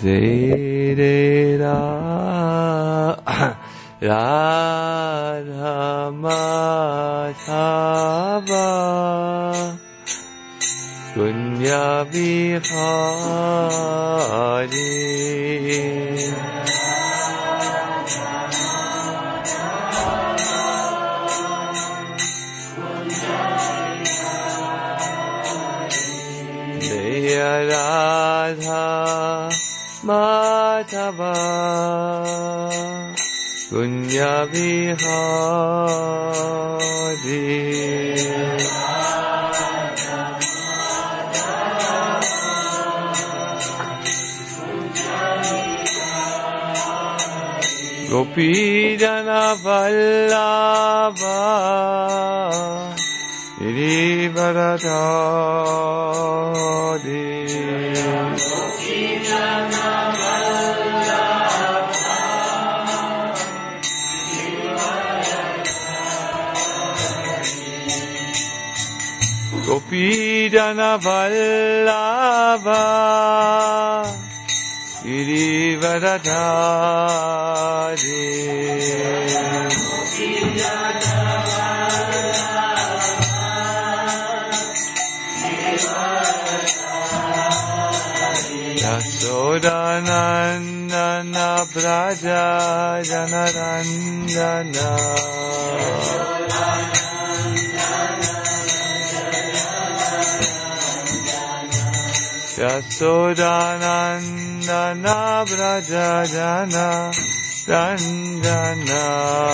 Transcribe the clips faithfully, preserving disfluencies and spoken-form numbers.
Jai Re Ra Radha Madhava Kunya Vihari Jaya Radha Madhava Kunya Vihari Gopi Jana Vallabha Girivaradhari Gopi Jana Gopi Jana Vallabha Girivaradhari Gopi Jana Vallabha Yasodanandana Braja Janarandana Yasodanandana Braja Jana Randana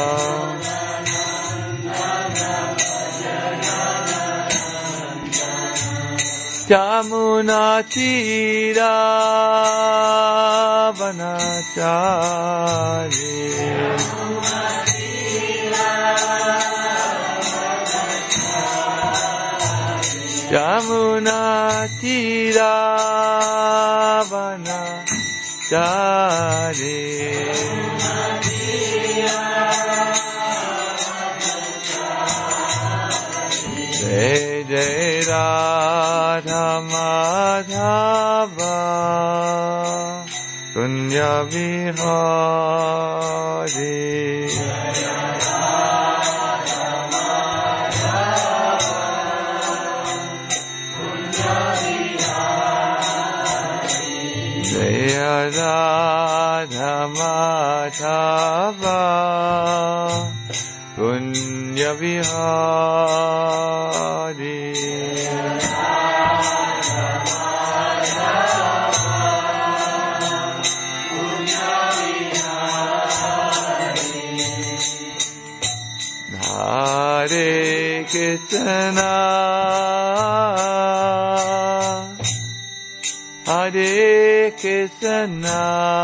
Jamuna Tira Vanachari Jamuna Tira Vanachari Jai Jai Radha Madhava Kunya Vihari Jaya Radha Madhava Kunya Vihari Hare Krishna Hare Krishna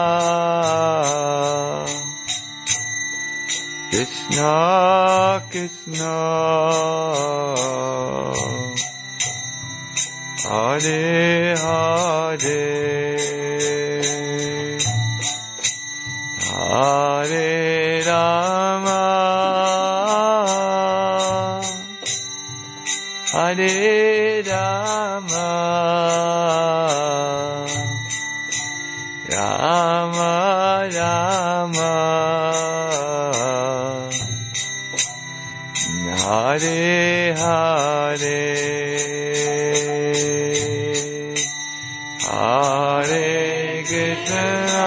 Krishna Krishna Hare Hare Hare Rama Hare Rama Rama Rama Hare Hare Hare Krishna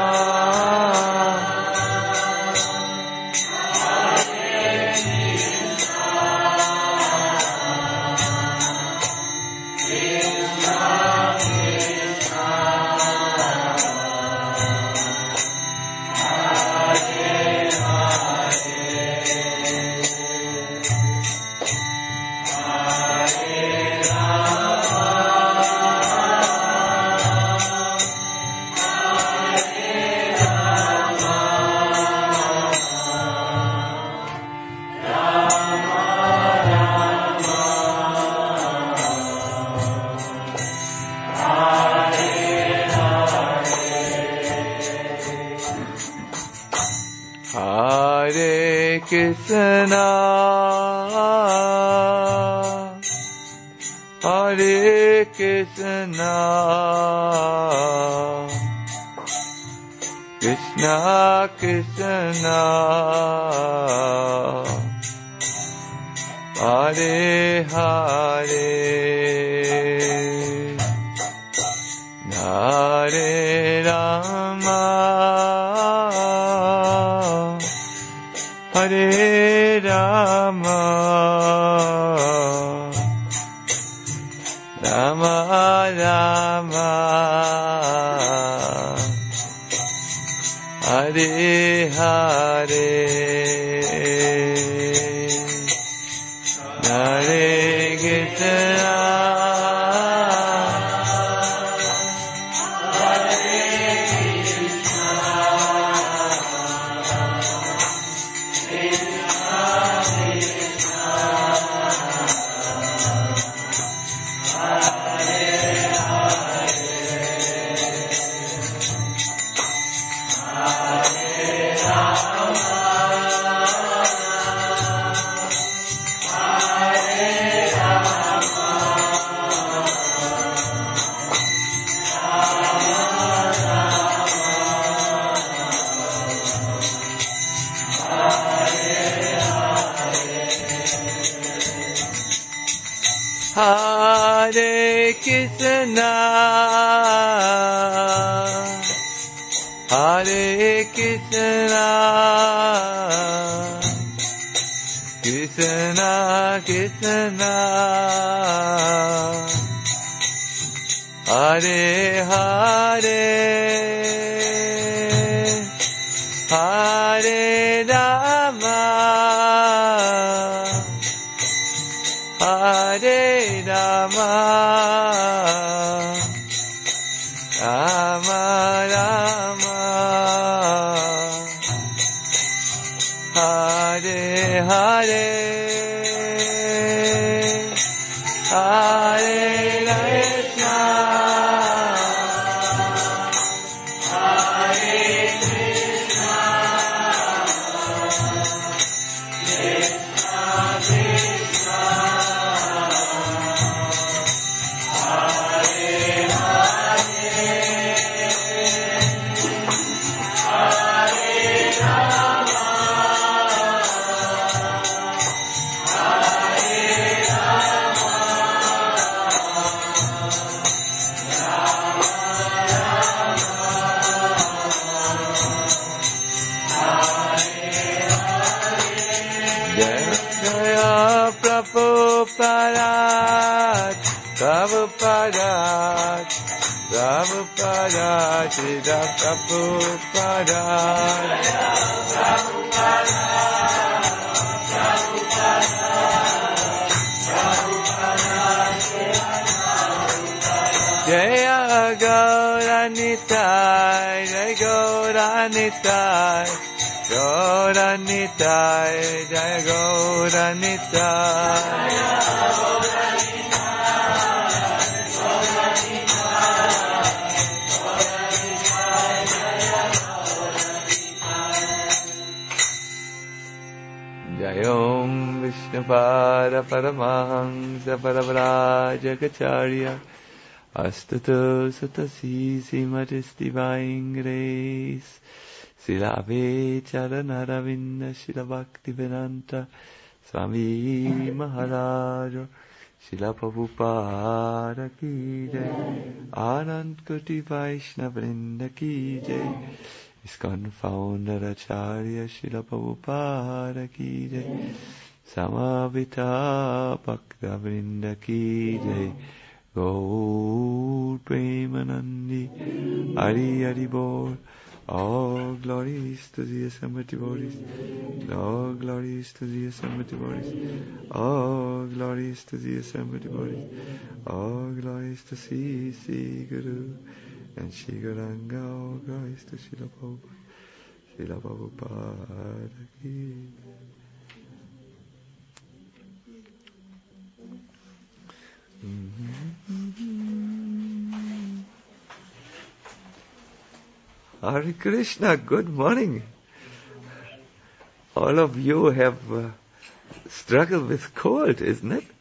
Krishna Hare Krishna Krishna Krishna Hare Hare Hare Rama Hare Rama Rama Rama Hare Hare Hare Krishna Hare Krishna Hare Krishna Krishna Krishna Hare Hare Hare Rama Hare Rama Rama Rama Hare Hare Hare Krishna Hare Krishna Krishna Krishna Prabhupada, Prabhupada, Prabhupada, Srila Prabhupada, Prabhupada, Prabhupada, Jaya Gauranitai, Jaya Gauranitai, Gauranitai, Jaya Gauranitai, Jayom Vishnupada Paramahamsa Paravrajagacharya Astata Satasi Simatis Divine Grace Srila Charanaravinda Srila Bhaktivedanta Swami Maharaja Srila Prabhupada Ki Jai Anand Koti Vaishnavrinda Ki Jai ISKCON founder Acharya Srila Prabhupada Ki Jai Samavita Bhakta Vrinda Ki Jai Gaur Premanandi Hari Hari Bol. All glories to the assembled devotees. All glories to the assembled devotees. All glories to the assembled devotees. All glories to Sri Sri Guru and Sri Gauranga. All glories to Srila Prabhupada. Srila Prabhupada Ki. Hare Krishna, good morning. All of you have uh, struggled with cold, isn't it?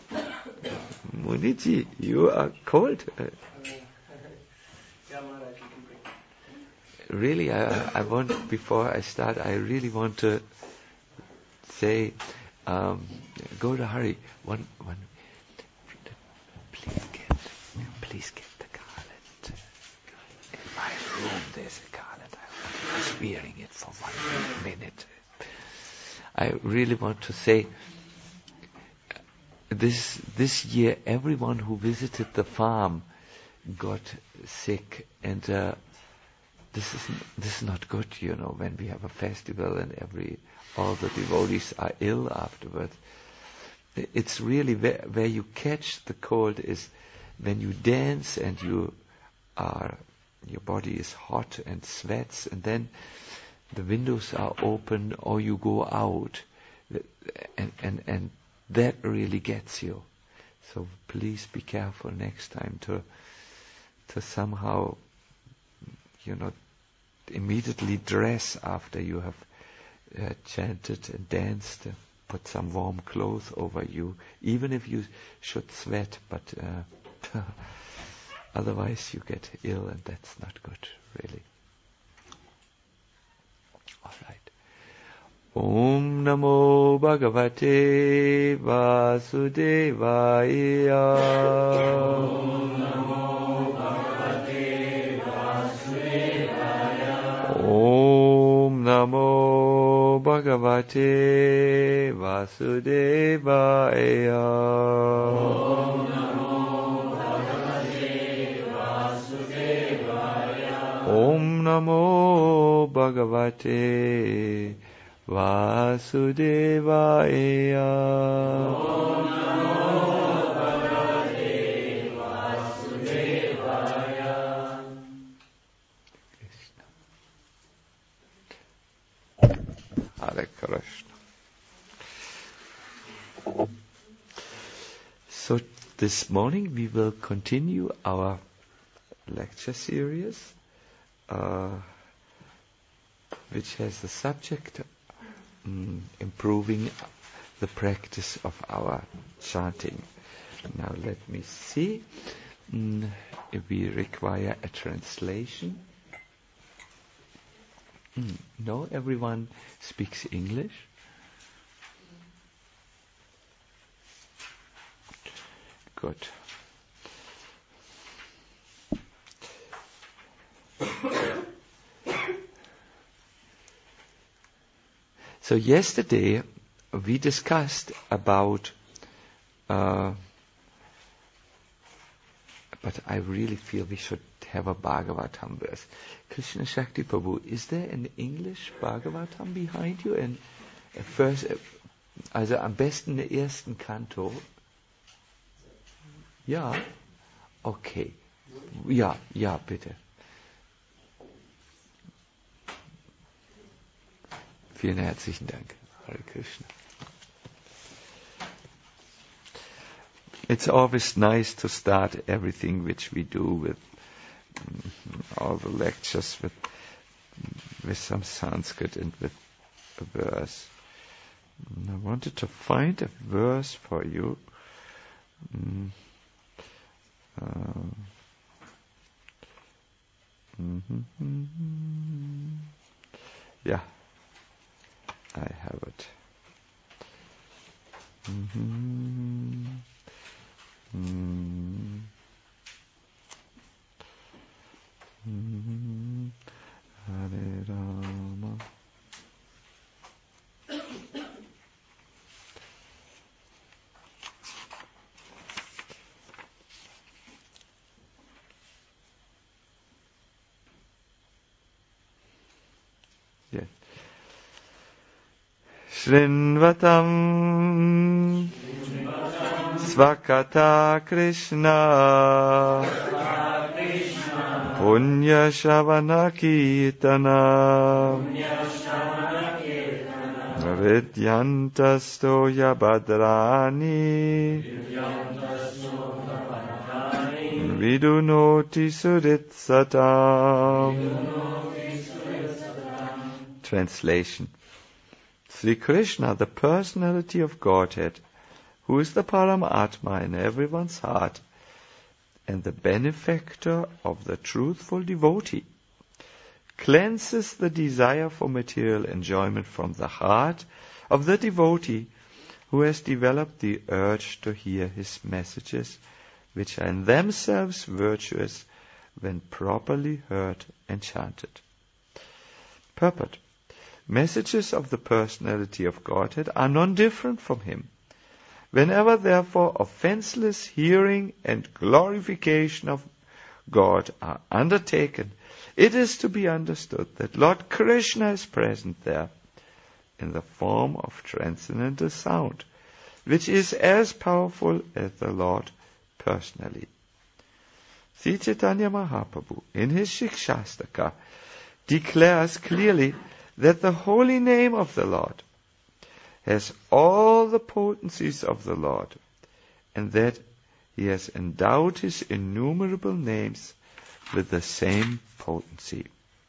Muniji, you are cold. really, I, I want, before I start, I really want to say, um, go to Hari. One, one. Please get, please get the garland. In my room, there's a garland. I was wearing it for one minute. I really want to say, this this year, everyone who visited the farm got sick, and uh, this is this is not good, you know. When we have a festival and every all the devotees are ill afterwards, it's really where, where you catch the cold is when you dance and you are your body is hot and sweats, and then the windows are open or you go out, and and and that really gets you. So please be careful next time to to somehow, you know, immediately dress after you have uh, chanted and danced. Uh, put some warm clothes over you, even if you should sweat, but uh, otherwise you get ill, and that's not good, really. All right. Om Namo Bhagavate Vasudevaya. Om Namo Bhagavate Vasudevaya. Om Namo Bhagavate Vasudevaya. Om Namo Bhagavate Vasudevaya. Om Namo Bhagavate Vasudevaya. Om Namo Bhagavate Vasudevaya. Krishna. Hare Krishna. So this morning we will continue our lecture series, uh, which has the subject um, improving the practice of our chanting. Now let me see um, if we require a translation. Mm, no, everyone speaks English. Good. So yesterday we discussed about, uh, but I really feel we should have a Bhagavatam verse. Krishna Shakti Prabhu, is there an English Bhagavatam behind you? And at first, also am besten den ersten Kanto. Ja, okay. Ja, ja, bitte. Vielen herzlichen Dank. Hare Krishna. It's always nice to start everything which we do with mm, all the lectures with with some Sanskrit and with a verse. And I wanted to find a verse for you. Mm. Uh, mm-hmm. Yeah, I have it. Mm-hmm. Mm-hmm. Mm-hmm. Hare Rama. Yes. Shrinvatam Svakata Krishna Punya Shavana Kirtana Vidyantasto Yabhadrani Vidunoti Suditsatam. Translation. Sri Krishna, the personality of Godhead, who is the Paramatma in everyone's heart, and the benefactor of the truthful devotee, cleanses the desire for material enjoyment from the heart of the devotee who has developed the urge to hear his messages, which are in themselves virtuous when properly heard and chanted. Purport. Messages of the personality of Godhead are non-different from him. Whenever, therefore, offenseless hearing and glorification of God are undertaken, it is to be understood that Lord Krishna is present there in the form of transcendental sound, which is as powerful as the Lord personally. Sri Chaitanya Mahaprabhu, in his Shikshastaka, declares clearly that the holy name of the Lord has all the potencies of the Lord, and that he has endowed his innumerable names with the same potency.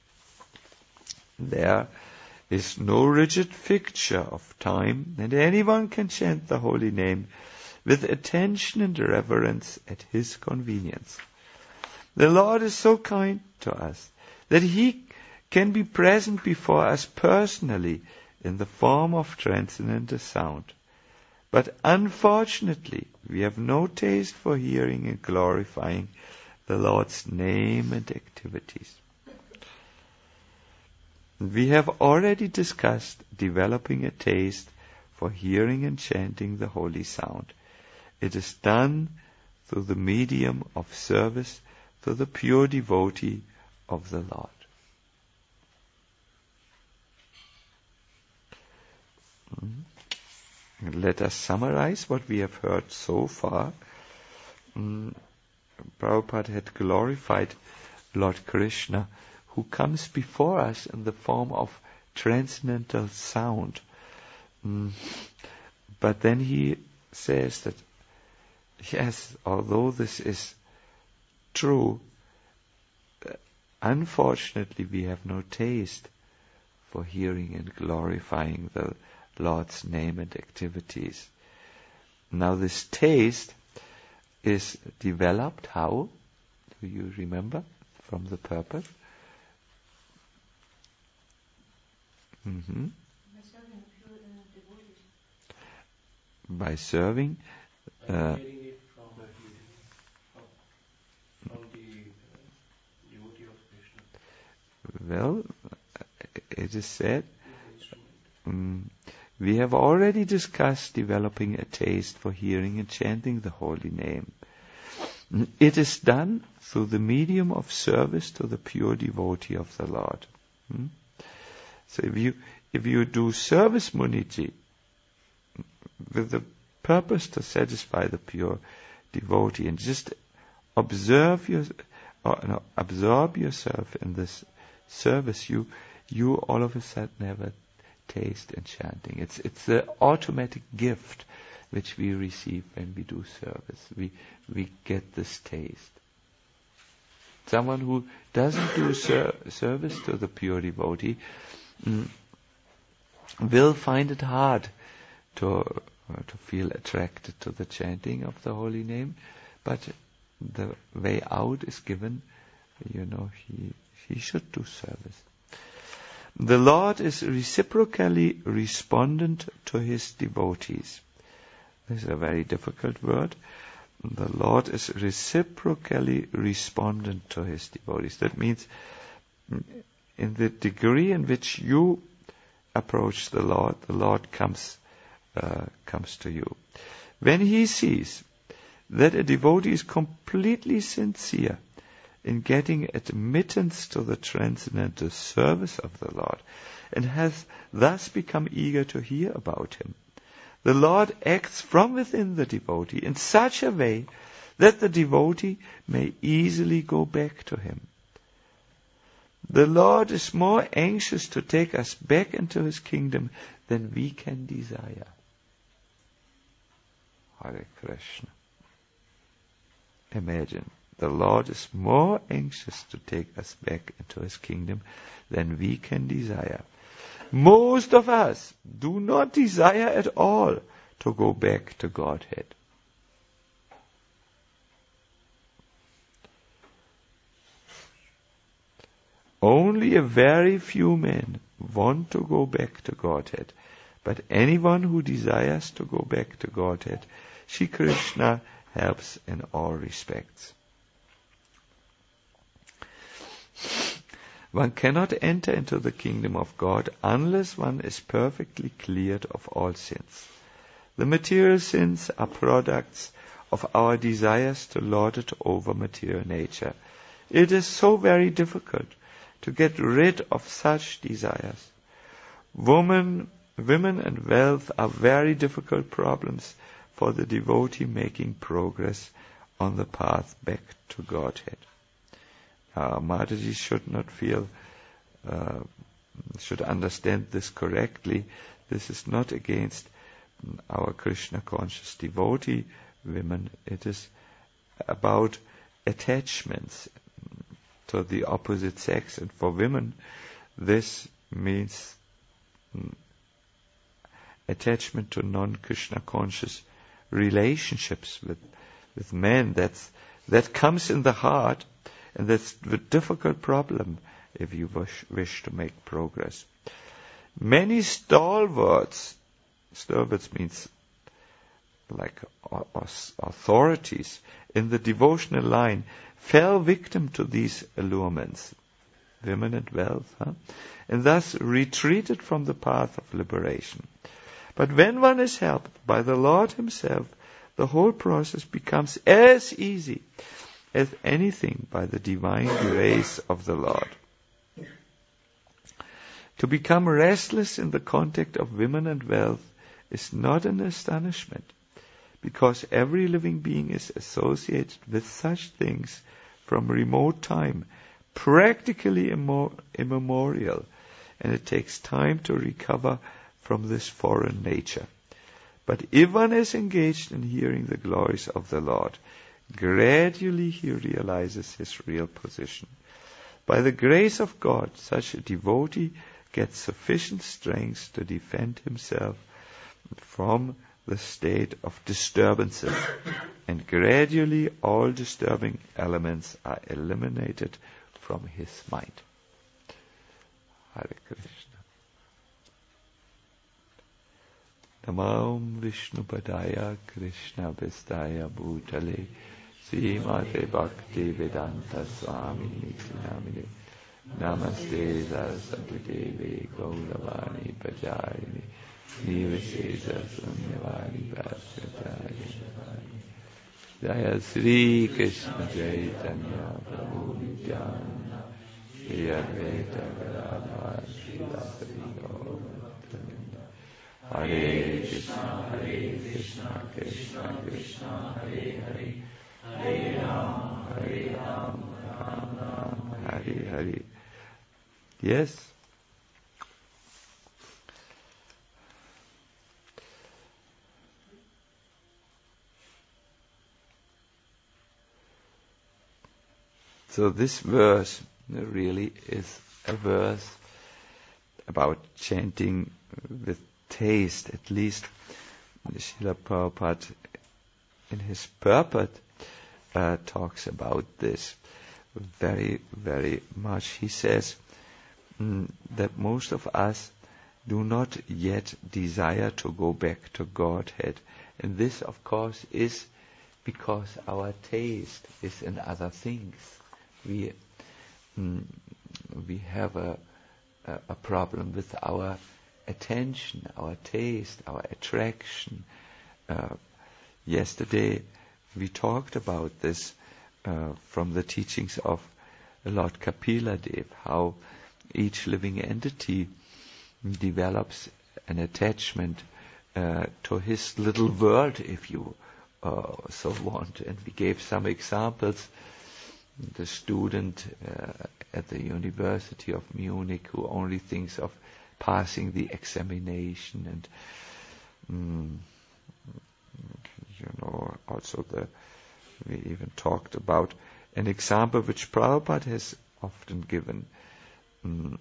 There is no rigid fixture of time, and anyone can chant the holy name with attention and reverence at his convenience. The Lord is so kind to us that he can be present before us personally in the form of transcendental sound. But unfortunately, we have no taste for hearing and glorifying the Lord's name and activities. We have already discussed developing a taste for hearing and chanting the holy sound. It is done through the medium of service to the pure devotee of the Lord. Mm. Let us summarize what we have heard so far. Mm. Prabhupada had glorified Lord Krishna, who comes before us in the form of transcendental sound. Mm. But then he says that, yes, although this is true, unfortunately we have no taste for hearing and glorifying the Lord's name and activities. Now this taste is developed how? Do you remember from the purpose? Mm-hmm. By serving By uh, hearing it from the from the uh, devotee of Krishna. well, it is said, um, we have already discussed developing a taste for hearing and chanting the holy name. It is done through the medium of service to the pure devotee of the Lord. Hmm? So if you if you do service muniji with the purpose to satisfy the pure devotee and just observe your or no, absorb yourself in this service, you you all of a sudden have a taste in chanting. It's it's the automatic gift which we receive when we do service. We we get this taste. Someone who doesn't do ser- service to the pure devotee mm, will find it hard to uh, to feel attracted to the chanting of the holy name, but the way out is given. You know, he he should do service. The Lord is reciprocally respondent to his devotees. This is a very difficult word. The Lord is reciprocally respondent to his devotees. That means in the degree in which you approach the Lord, the Lord comes uh, comes to you. When he sees that a devotee is completely sincere in getting admittance to the transcendental service of the Lord, and has thus become eager to hear about him, the Lord acts from within the devotee in such a way that the devotee may easily go back to him. The Lord is more anxious to take us back into his kingdom than we can desire. Hare Krishna. Imagine, the Lord is more anxious to take us back into his kingdom than we can desire. Most of us do not desire at all to go back to Godhead. Only a very few men want to go back to Godhead. But anyone who desires to go back to Godhead, Shri Krishna helps in all respects. One cannot enter into the kingdom of God unless one is perfectly cleared of all sins. The material sins are products of our desires to lord it over material nature. It is so very difficult to get rid of such desires. Woman, women and wealth are very difficult problems for the devotee making progress on the path back to Godhead. Uh, Mataji should not feel, uh, should understand this correctly. This is not against our Krishna conscious devotee women. It is about attachments to the opposite sex. And for women, this means mm, attachment to non-Krishna conscious relationships with, with men. That's, that comes in the heart. And that's the difficult problem if you wish, wish to make progress. Many stalwarts, stalwarts means like authorities in the devotional line, fell victim to these allurements, women and wealth, huh? and thus retreated from the path of liberation. But when one is helped by the Lord Himself, the whole process becomes as easy as anything by the divine grace of the Lord. To become restless in the contact of women and wealth is not an astonishment, because every living being is associated with such things from remote time, practically immemorial, and it takes time to recover from this foreign nature. But if one is engaged in hearing the glories of the Lord, gradually he realizes his real position. By the grace of God, such a devotee gets sufficient strength to defend himself from the state of disturbances, and gradually all disturbing elements are eliminated from his mind. Hare Krishna. Namam Vishnu Padaya Krishna Vistaya Bhutale Srimate Bhakti Vedanta Swami Namine Namaste Saraswati Devi Gauravani Pajarini Nivasesa Sunyavani Prasatari Jaya Sri Krishna Chaitanya Prabhu Nityananda Shri Advaita Gadadhar Srivasadi Gauravanita Hare Krishna Hare Krishna Krishna Krishna Hare Hare Hare Ram Hare Ram Ram Ram Hare Hare. Yes. So this verse really is a verse about chanting with taste. At least Srila Prabhupada in his purport uh, talks about this very, very much. He says mm, that most of us do not yet desire to go back to Godhead. And this, of course, is because our taste is in other things. We mm, we have a, a a problem with our attention, our taste, our attraction. Uh, yesterday we talked about this uh, from the teachings of Lord Kapila Dev, how each living entity develops an attachment uh, to his little world, if you uh, so want. And we gave some examples. The student uh, at the University of Munich who only thinks of passing the examination, and mm, you know, also the we even talked about an example which Prabhupada has often given, mm,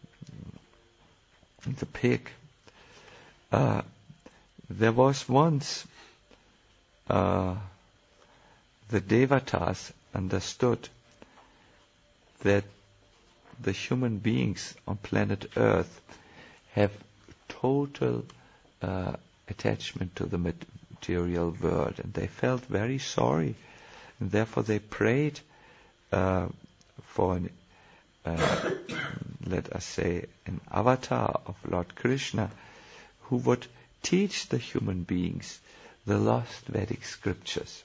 the pig. Uh, there was once uh, the Devatas understood that the human beings on planet Earth have total uh, attachment to the material world, and they felt very sorry, and therefore they prayed uh, for an, uh, let us say, an avatar of Lord Krishna who would teach the human beings the lost Vedic scriptures.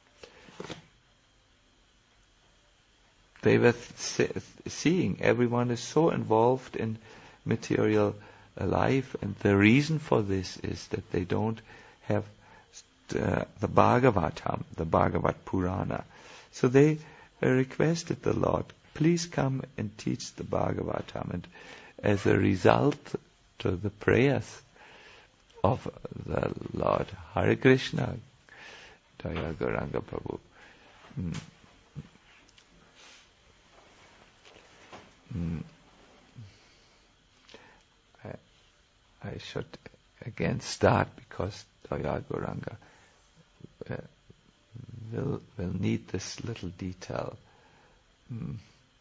They were th- seeing everyone is so involved in material life, and the reason for this is that they don't have uh, the Bhagavatam, the Bhagavad Purana. So they uh, requested the Lord, please come and teach the Bhagavatam. And as a result to the prayers of the Lord, Hare Krishna, Jaya Gauranga Prabhu. Mm. Mm. I, I should again start because Jaya Gauranga uh, will will need this little detail. Mm.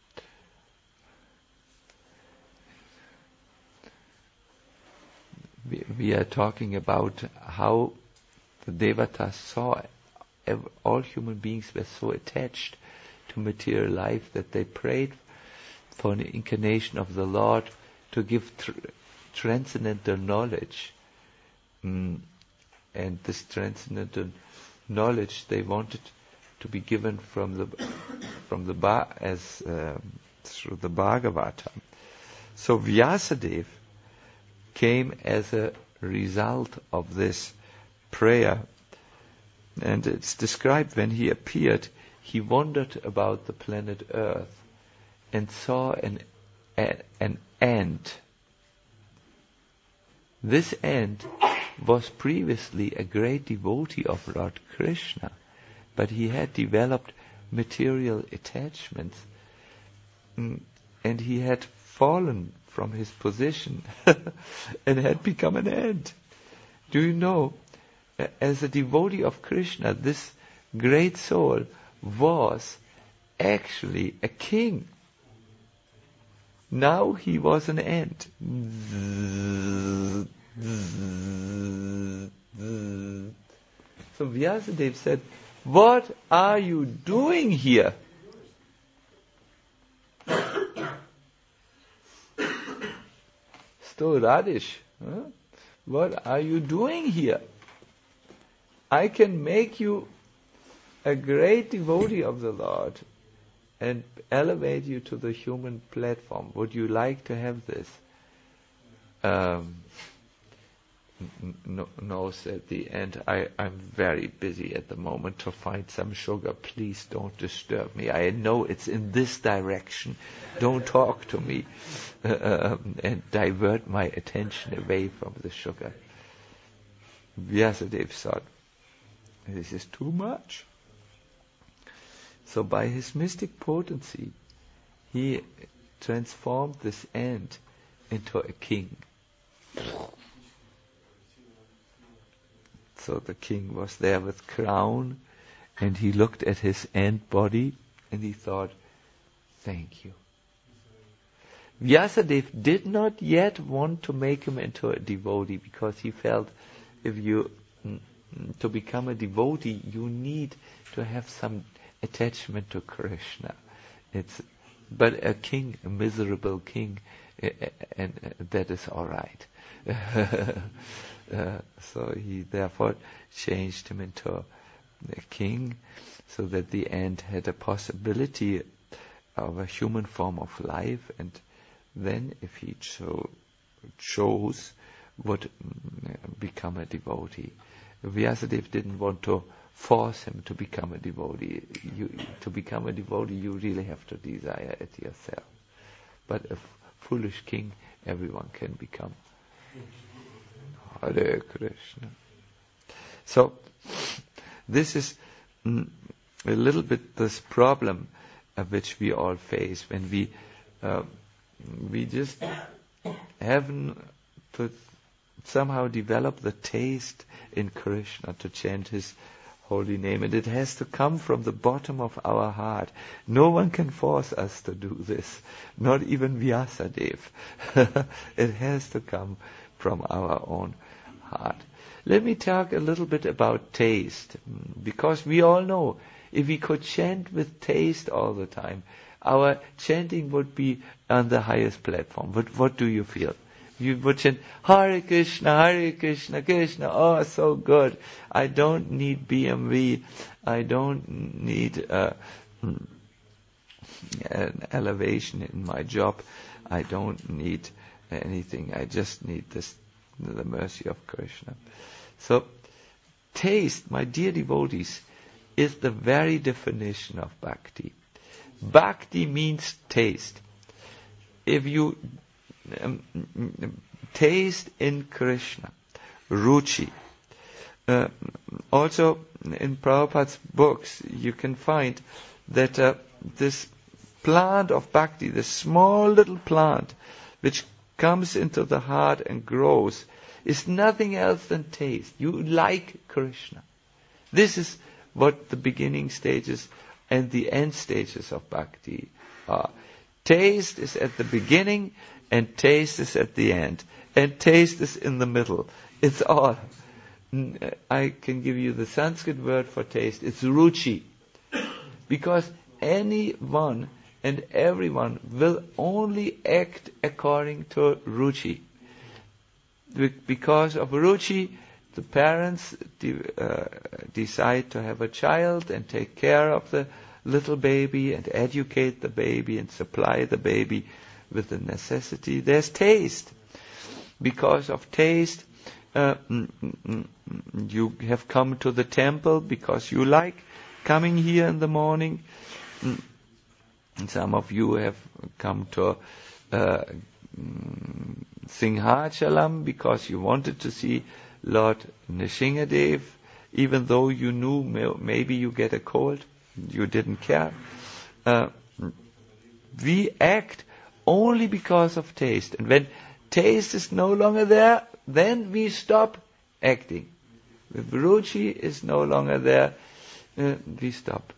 We, we are talking about how the Devatas saw ev- all human beings were so attached to material life that they prayed for an incarnation of the Lord to give tr- transcendental knowledge. Mm. And this transcendental knowledge they wanted to be given from the from the ba- as um, through the Bhagavatam. So Vyasadeva came as a result of this prayer, and it's described when he appeared, he wandered about the planet Earth and saw an a, an ant. This ant was previously a great devotee of Lord Krishna, but he had developed material attachments, mm, and he had fallen from his position and had become an ant. Do you know, as a devotee of Krishna, this great soul was actually a king. Now he was an ant. So Vyasadeva said, what are you doing here? Sto Radish, huh? What are you doing here? I can make you a great devotee of the Lord and elevate you to the human platform. Would you like to have this? Um, no, no, said the ant. I, I'm very busy at the moment to find some sugar. Please don't disturb me. I know it's in this direction. Don't talk to me uh, um, and divert my attention away from the sugar. Vyasadeva thought, this is too much. So by his mystic potency, he transformed this ant into a king. So the king was there with crown, and he looked at his ant body, and he thought, thank you. Vyasadeva did not yet want to make him into a devotee, because he felt if you, to become a devotee, you need to have some attachment to Krishna. It's, but a king, a miserable king, uh, and uh, that is all right. uh, so he therefore changed him into a king, so that the ant had a possibility of a human form of life, and then if he cho- chose, would become a devotee. Vyasadeva didn't want to force him to become a devotee. You, to become a devotee, you really have to desire it yourself. But a f- foolish king, everyone can become. Hare Krishna. So, this is mm, a little bit this problem uh, which we all face when we uh, we just haven't to somehow develop the taste in Krishna to chant his holy name, and it has to come from the bottom of our heart. No one can force us to do this, not even Vyasadeva. It has to come from our own heart. Let me talk a little bit about taste, because we all know if we could chant with taste all the time, our chanting would be on the highest platform. What, what do you feel? You would chant, Hare Krishna, Hare Krishna, Krishna, oh, so good. I don't need B M W. I don't need uh, an elevation in my job. I don't need anything. I just need this, the mercy of Krishna. So, taste, my dear devotees, is the very definition of bhakti. Bhakti means taste. If you um, taste in Krishna, ruchi. Uh, also, in Prabhupada's books, you can find that uh, this plant of bhakti, this small little plant, which comes into the heart and grows, is nothing else than taste. You like Krishna. This is what the beginning stages and the end stages of bhakti are. Taste is at the beginning and taste is at the end. And taste is in the middle. It's all. I can give you the Sanskrit word for taste. It's ruchi. Because anyone and everyone will only act according to ruchi. Because of ruchi, the parents de- uh, decide to have a child and take care of the little baby and educate the baby and supply the baby with the necessity. There's taste. Because of taste, uh, you have come to the temple because you like coming here in the morning. And some of you have come to uh, Singhachalam because you wanted to see Lord Nrsingadev, even though you knew may- maybe you get a cold, you didn't care. Uh, we act only because of taste. And when taste is no longer there, then we stop acting. If ruchi is no longer there, uh, we stop.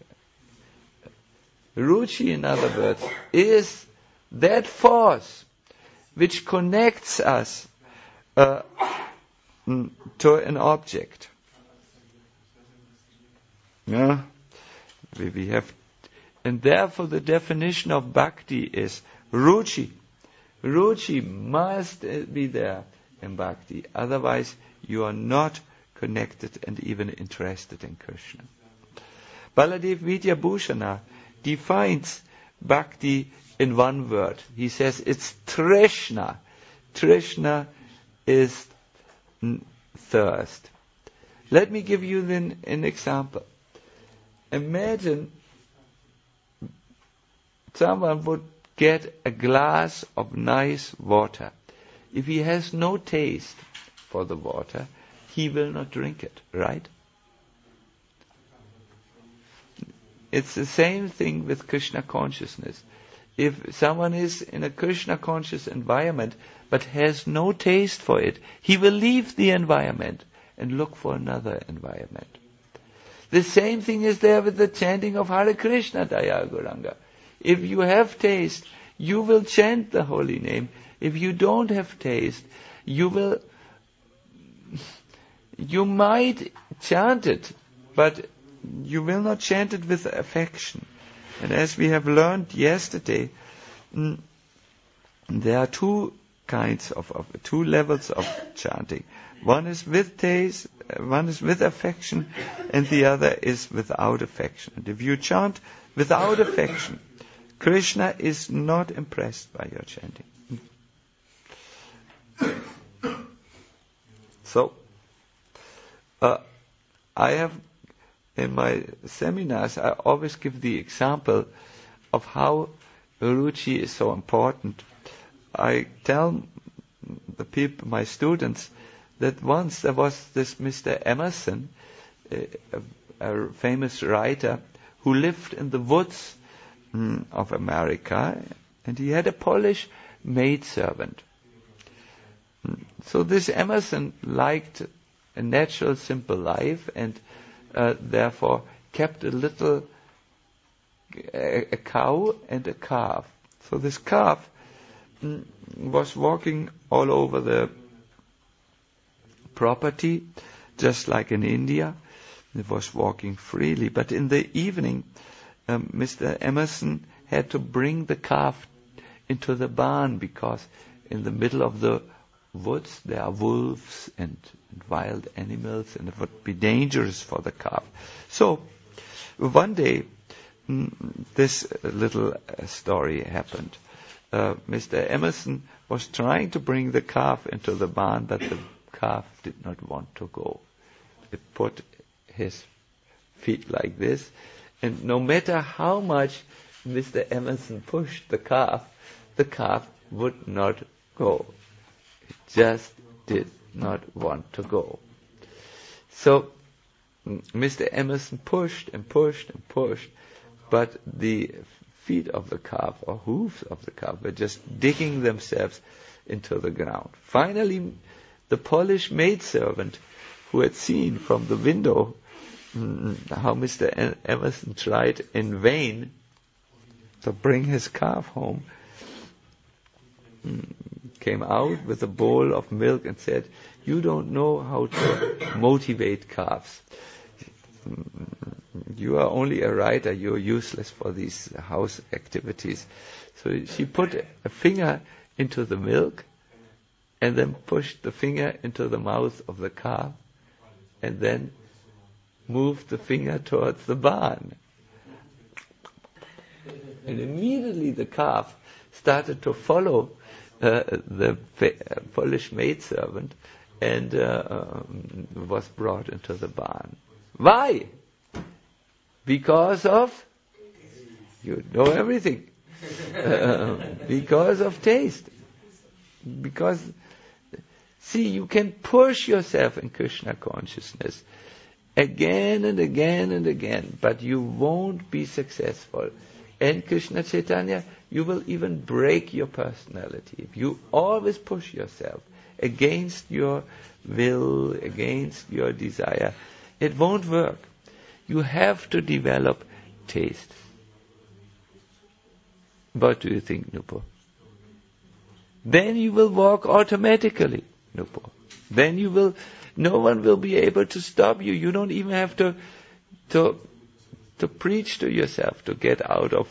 Ruchi, in other words, is that force which connects us uh, to an object. Yeah, we, we have, and therefore the definition of bhakti is ruchi. Ruchi must be there in bhakti, otherwise you are not connected and even interested in Krishna. Baladev Vidyabhushana defines bhakti in one word. He says it's trishna. Trishna is thirst. Let me give you then an example. Imagine someone would get a glass of nice water. If he has no taste for the water, he will not drink it, right? It's the same thing with Krishna consciousness. If someone is in a Krishna conscious environment but has no taste for it, he will leave the environment and look for another environment. The same thing is there with the chanting of Hare Krishna Daya Gauranga. If you have taste, you will chant the holy name. If you don't have taste, you will, you might chant it, but you will not chant it with affection. And as we have learned yesterday, mm, there are two kinds of, of, two levels of chanting. One is with taste, one is with affection, and the other is without affection. And if you chant without affection, Krishna is not impressed by your chanting. So, uh, I have, in my seminars, I always give the example of how ruchi is so important. I tell the people, my students, that once there was this Mister Emerson, a, a famous writer, who lived in the woods mm, of America, and he had a Polish maidservant. So this Emerson liked a natural, simple life, and uh, therefore kept a little, a, a cow and a calf. So this calf mm, was walking all over the property, just like in India. It was walking freely. But in the evening, um, Mister Emerson had to bring the calf into the barn, because in the middle of the woods there are wolves and, and wild animals, and it would be dangerous for the calf. So one day mm, this little uh, story happened. Uh, Mister Emerson was trying to bring the calf into the barn, but the calf did not want to go. It put his feet like this, and no matter how much Mister Emerson pushed the calf, the calf would not go. It just did not want to go. So Mister Emerson pushed and pushed and pushed, but the feet of the calf, or hooves of the calf, were just digging themselves into the ground. Finally, the Polish maidservant, who had seen from the window mm, how Mister Emerson tried in vain to bring his calf home, mm, came out with a bowl of milk and said, "You don't know how to motivate calves. You are only a writer, you're useless for these house activities." So she put a finger into the milk and then pushed the finger into the mouth of the calf and then moved the finger towards the barn. And immediately the calf started to follow uh, the fa- Polish maidservant and uh, um, was brought into the barn. Why? Because of, you know everything, uh, because of taste. Because, see, you can push yourself in Krishna consciousness again and again and again, but you won't be successful. And Krishna Chaitanya, you will even break your personality. If you always push yourself against your will, against your desire, it won't work. You have to develop taste. What do you think, Nupur? Then you will walk automatically, Nupur. Then you will, no one will be able to stop you. You don't even have to, to, to preach to yourself to get out of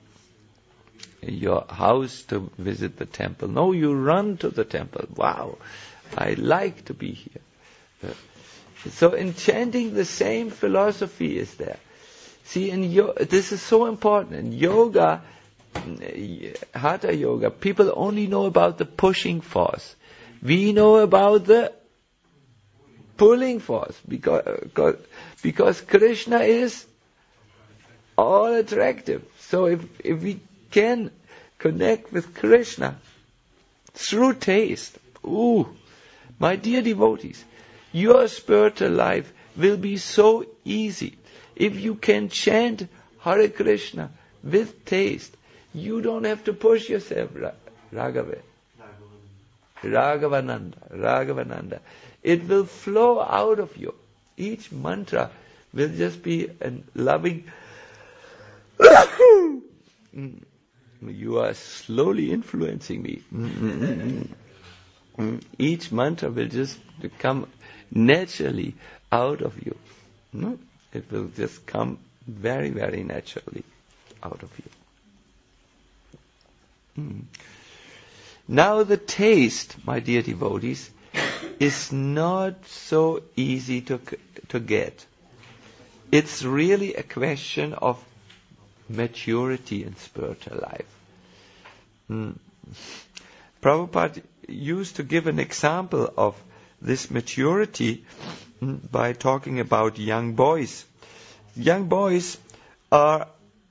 your house to visit the temple. No, you run to the temple. Wow, I like to be here. Uh, So in chanting, the same philosophy is there. See, in yo- this is so important. In yoga, Hatha yoga, people only know about the pushing force. We know about the pulling force, because, because, because Krishna is all attractive. So if, if we can connect with Krishna through taste, ooh, my dear devotees, your spiritual life will be so easy. If you can chant Hare Krishna with taste, you don't have to push yourself, Raghava. Raghavananda, Raghavananda. It will flow out of you. Each mantra will just be a loving. You are slowly influencing me. Each mantra will just come naturally out of you. No? It will just come very, very naturally out of you. Mm. Now the taste, my dear devotees, is not so easy to to get. It's really a question of maturity in spiritual life. Mm. Prabhupada used to give an example of this maturity by talking about young boys. Young boys are,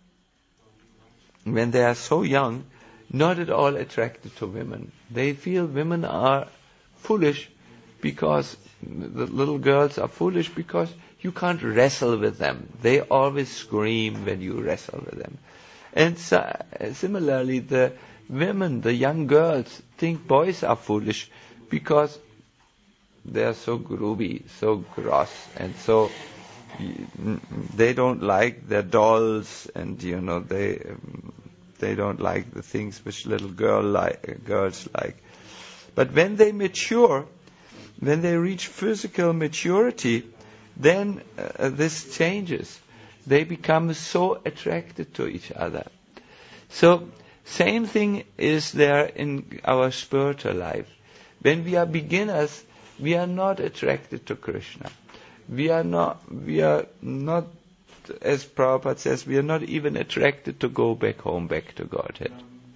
when they are so young, not at all attracted to women. They feel women are foolish because the little girls are foolish because you can't wrestle with them. They always scream when you wrestle with them. And so, similarly, the women, the young girls, think boys are foolish because they are so groovy, so gross, and so they don't like their dolls, and you know they um, they don't like the things which little girl like girls like. But when they mature, when they reach physical maturity, then uh, this changes. They become so attracted to each other. So, same thing is there in our spiritual life. When we are beginners, we are not attracted to Krishna. We are not, we are not, as Prabhupada says, we are not even attracted to go back home, back to Godhead.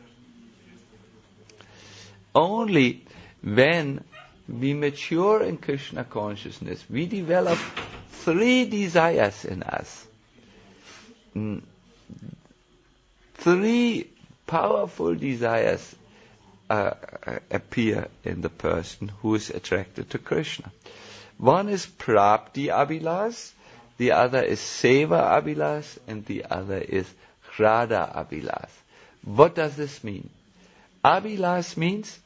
Only when we mature in Krishna consciousness, we develop three desires in us. Mm. Three powerful desires uh, appear in the person who is attracted to Krishna. One is Prapti Abhilas, the other is Seva Abhilas, and the other is Radha Abhilas. What does this mean? Abhilas means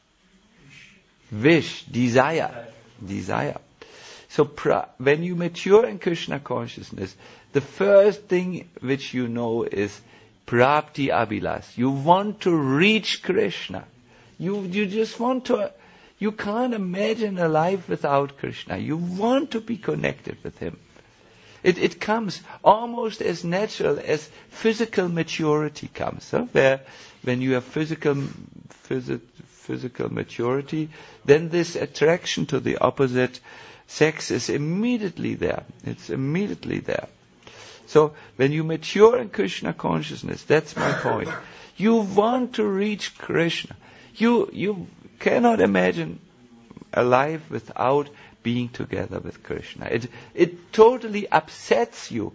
wish, desire, desire. So pra- when you mature in Krishna consciousness, the first thing which you know is Prapti Abhilas. You want to reach Krishna. You you just want to, you can't imagine a life without Krishna. You want to be connected with Him. It it comes almost as natural as physical maturity comes. Huh? Where when you have physical phys- physical maturity, then this attraction to the opposite sex is immediately there. It's immediately there. So when you mature in Krishna consciousness, that's my point. You want to reach Krishna. You you cannot imagine a life without being together with Krishna. It it totally upsets you.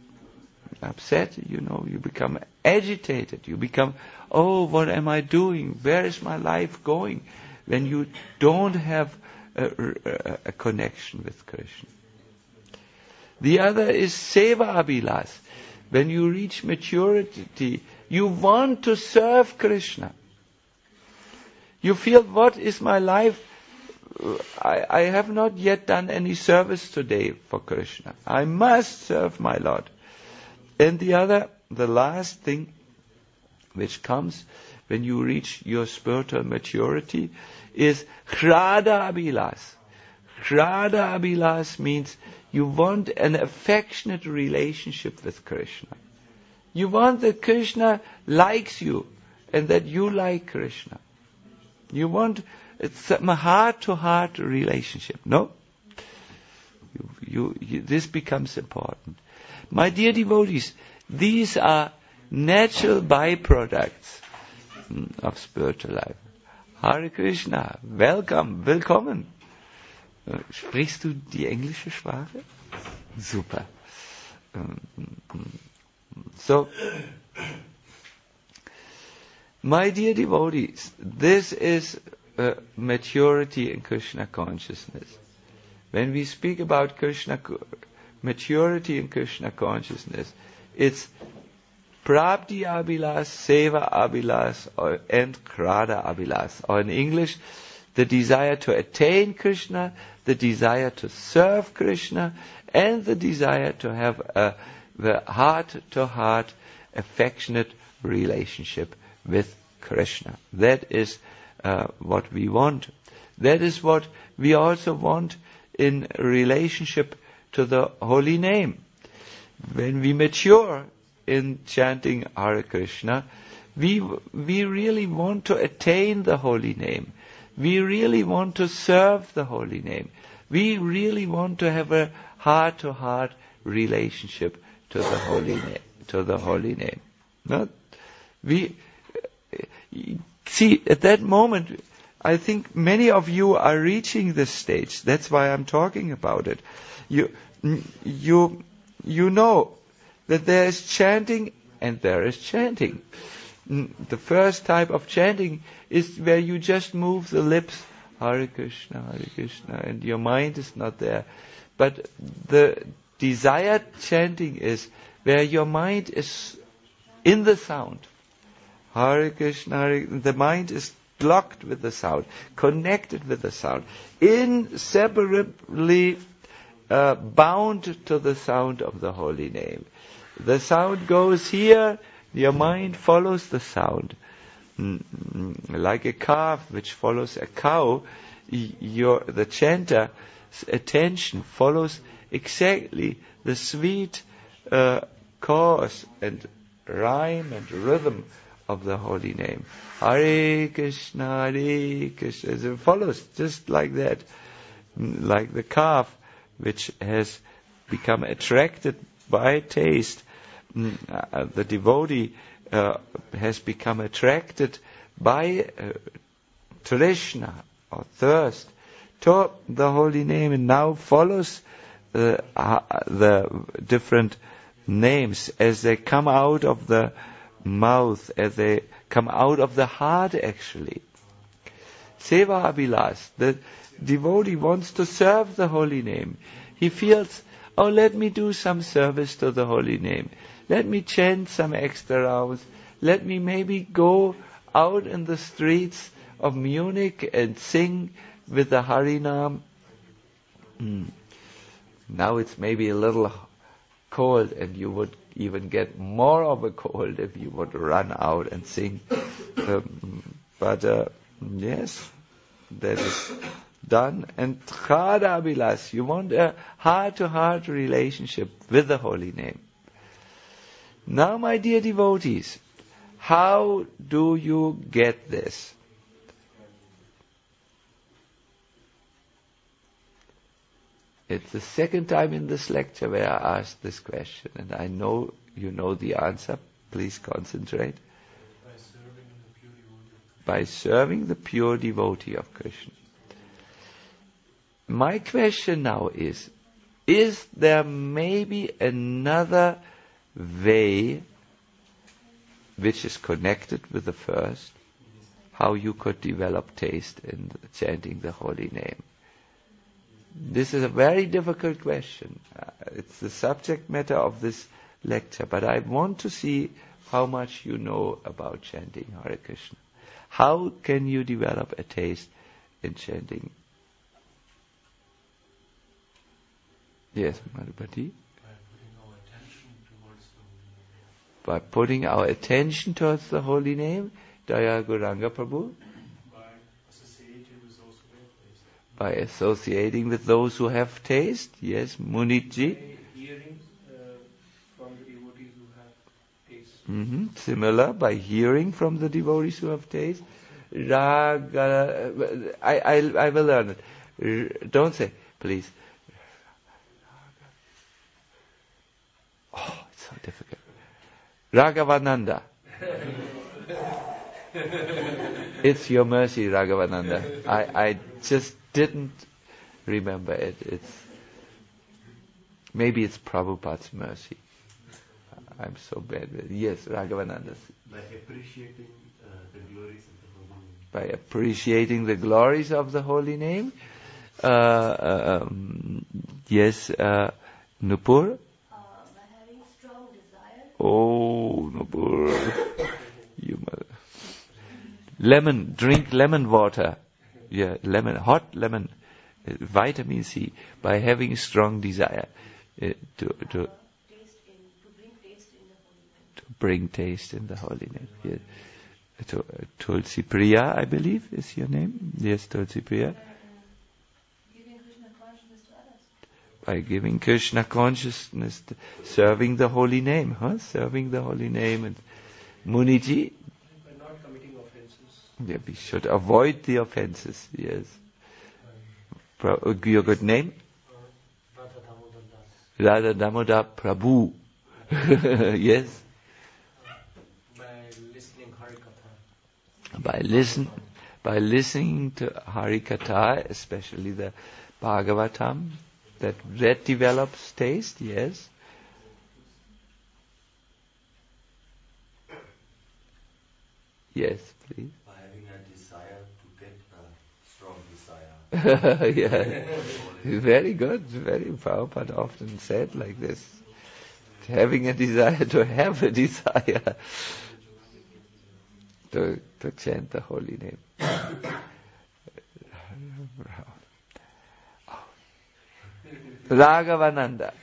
Upset, you know, you become agitated. You become, oh, what am I doing? Where is my life going? When you don't have a, a, a connection with Krishna. The other is Seva Abhilas. When you reach maturity, you want to serve Krishna. You feel, what is my life? I, I have not yet done any service today for Krishna. I must serve my Lord. And the other, the last thing which comes when you reach your spiritual maturity is Radha Abhilas. Radha Abhilas means you want an affectionate relationship with Krishna. You want that Krishna likes you and that you like Krishna. You want it's a heart-to-heart relationship. No? You, you, you, this becomes important. My dear devotees, these are natural byproducts of spiritual life. Hare Krishna, welcome, willkommen. Sprichst du die englische Sprache? Super. So, my dear devotees, this is uh, maturity in Krishna consciousness. When we speak about Krishna maturity in Krishna consciousness, it's Prapti Abhilas, Seva Abhilas, or, and Radha Abhilas. Or in English, the desire to attain Krishna, the desire to serve Krishna, and the desire to have a the heart-to-heart, affectionate relationship with Krishna. That is uh, what we want. That is what we also want in relationship to the holy name. When we mature in chanting Hare Krishna, we we really want to attain the holy name. We really want to serve the holy name. We really want to have a heart-to-heart relationship to the holy name. To the holy name. No? We see at that moment, I think many of you are reaching this stage. That's why I'm talking about it. You you you know that there is chanting and there is chanting. The first type of chanting is where you just move the lips, Hare Krishna, Hare Krishna, and your mind is not there. But the desired chanting is where your mind is in the sound. Hare Krishna, Hare, the mind is blocked with the sound, connected with the sound, inseparably uh, bound to the sound of the holy name. The sound goes here, your mind follows the sound. Like a calf which follows a cow, your, the chanter's attention follows exactly the sweet uh, course and rhyme and rhythm of the holy name. Hare Krishna, Hare Krishna. It follows just like that. Like the calf which has become attracted by taste. Uh, the devotee uh, has become attracted by uh, trishna or thirst to the holy name, and now follows uh, uh, the different names as they come out of the mouth, as they come out of the heart actually. Seva Abhilas, the devotee wants to serve the holy name. He feels, oh, let me do some service to the holy name. Let me chant some extra rounds. Let me maybe go out in the streets of Munich and sing with the Harinam. Hmm. Now it's maybe a little cold, and you would even get more of a cold if you would run out and sing. Um, but uh, yes, that is done. And Chada Abhilas, you want a heart-to-heart relationship with the holy name. Now, my dear devotees, how do you get this? It's the second time in this lecture where I asked this question, and I know you know the answer. Please concentrate. By serving the pure devotee of Krishna. My question now is, is there maybe another way which is connected with the first, how you could develop taste in chanting the holy name? This is a very difficult question. Uh, it's the subject matter of this lecture, but I want to see how much you know about chanting Hare Krishna. How can you develop a taste in chanting? Yes, Madhupati? By putting our attention towards the holy name, Daya Gauranga Prabhu. By associating with those who have taste. Yes, Munitji. By hearing uh, from the devotees who have taste. Mm-hmm. Similar, by hearing from the devotees who have taste. Raga, I, I, I will learn it. Don't say, please. Oh, it's so difficult. Raghavananda. It's your mercy, Raghavananda. I, I just didn't remember it. It's maybe it's Prabhupada's mercy. I'm so bad with it. Yes, Raghavananda. By appreciating uh, the glories of the holy name. By appreciating the glories of the holy name. Uh, um, yes, uh, Nupur. Oh, Nupur. You mother. Lemon, drink lemon water. Yeah, lemon, hot lemon. Uh, vitamin C. By having strong desire. Uh, to, to, to bring taste in the holy name. Yes. To, uh, Tulsi Priya, I believe, is your name. Yes, Tulsi Priya. By giving Krishna consciousness, to serving the holy name, huh? Serving the holy name. And Muniji? By not committing offenses. Yeah, we should avoid the offenses, yes. Pro- your good name? Uh, Radha Damodar Das. Radha Damodar Prabhu. Yes? Uh, by listening Harikatha. By listen, by listening to Harikatha, especially the Bhagavatam, that that develops taste, yes. Yes, please. By having a desire to get a strong desire. Yeah, very good. Very Prabhupada often said like this. Having a desire to have a desire to to chant the holy name. Raghavananda.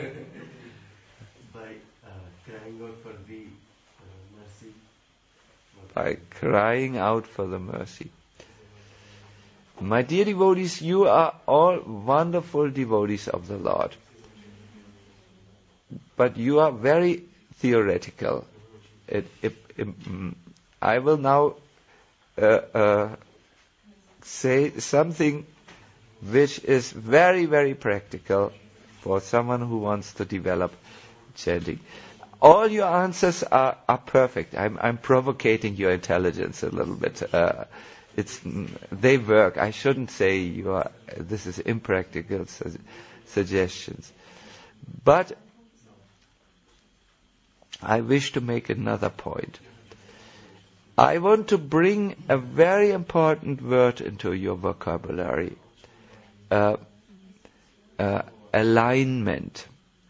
By uh, crying out for thee, uh, mercy. By crying out for the mercy. My dear devotees, you are all wonderful devotees of the Lord. But you are very theoretical. It, it, it, I will now uh, uh, say something which is very, very practical for someone who wants to develop chanting. All your answers are, are perfect. I'm, I'm provocating your intelligence a little bit. Uh, it's they work. I shouldn't say you are. This is impractical su- suggestions, but I wish to make another point. I want to bring a very important word into your vocabulary. Uh, uh, alignment.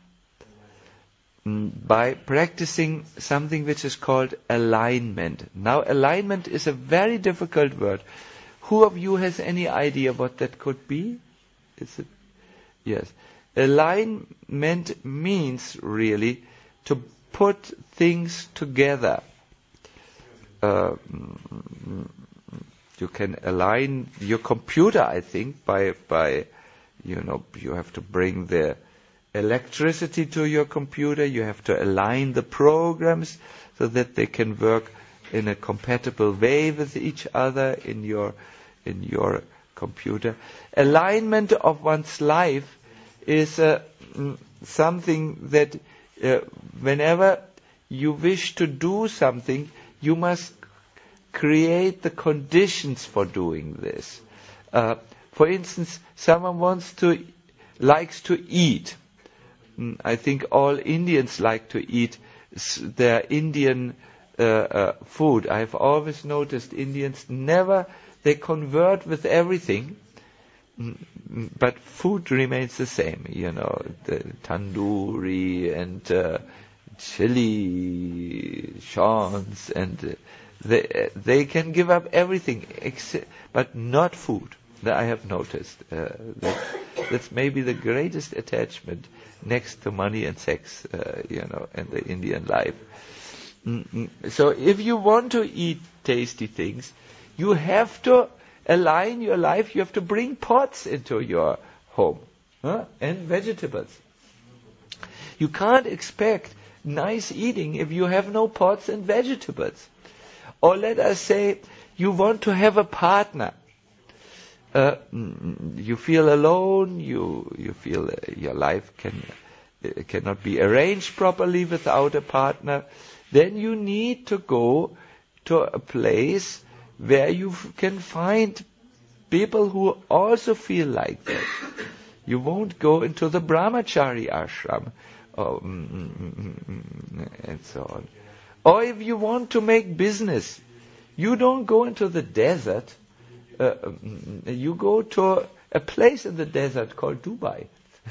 Mm, by practicing something which is called alignment. Now, alignment is a very difficult word. Who of you has any idea what that could be? Is it? Yes. Alignment means really to put things together. Uh, you can align your computer, I think, by by you know you have to bring the electricity to your computer. You have to align the programs so that they can work in a compatible way with each other in your in your computer. Alignment of one's life is uh, something that uh, whenever you wish to do something, you must create the conditions for doing this. Uh, for instance, someone wants to, likes to eat. I think all Indians like to eat their Indian uh, uh, food. I've always noticed Indians never, they convert with everything, but food remains the same. You know, the tandoori and uh, chili, shawns, and uh, they they can give up everything, except, but not food. That I have noticed. Uh, that, that's maybe the greatest attachment next to money and sex, uh, you know, in the Indian life. Mm-hmm. So if you want to eat tasty things, you have to align your life. You have to bring pots into your home, huh? And vegetables. You can't expect nice eating if you have no pots and vegetables. Or let us say you want to have a partner. Uh, you feel alone. You you feel uh, your life can uh, cannot be arranged properly without a partner. Then you need to go to a place where you f- can find people who also feel like that. You won't go into the brahmachari ashram, or, mm, mm, mm, and so on. Or if you want to make business, you don't go into the desert. Uh, you go to a place in the desert called Dubai.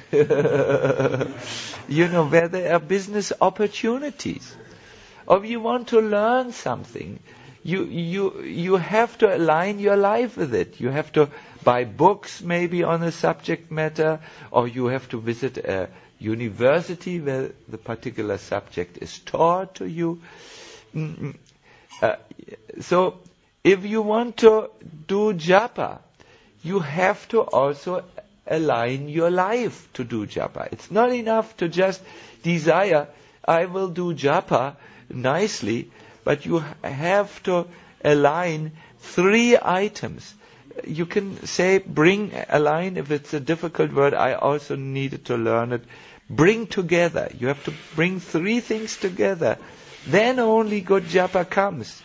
You know, where there are business opportunities. Or if you want to learn something, you you you have to align your life with it. You have to buy books maybe on a subject matter, or you have to visit a university where the particular subject is taught to you. Mm-hmm. Uh, so if you want to do japa, you have to also align your life to do japa. It's not enough to just desire, I will do japa nicely, but you have to align three items. You can say bring, align, if it's a difficult word, I also needed to learn it. Bring together. You have to bring three things together. Then only good japa comes.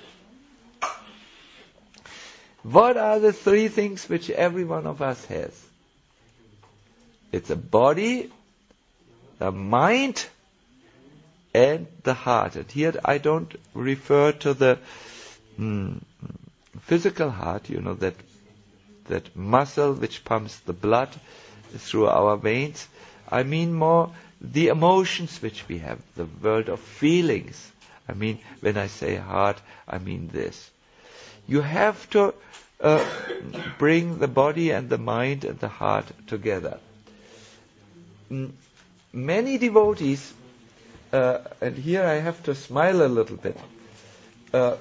What are the three things which every one of us has? It's a body, the mind, and the heart. And here I don't refer to the mm, physical heart, you know, that that muscle which pumps the blood through our veins. I mean more the emotions which we have, the world of feelings. I mean, when I say heart, I mean this. You have to uh, bring the body and the mind and the heart together. mm, many devotees, uh, and here I have to smile a little bit, uh,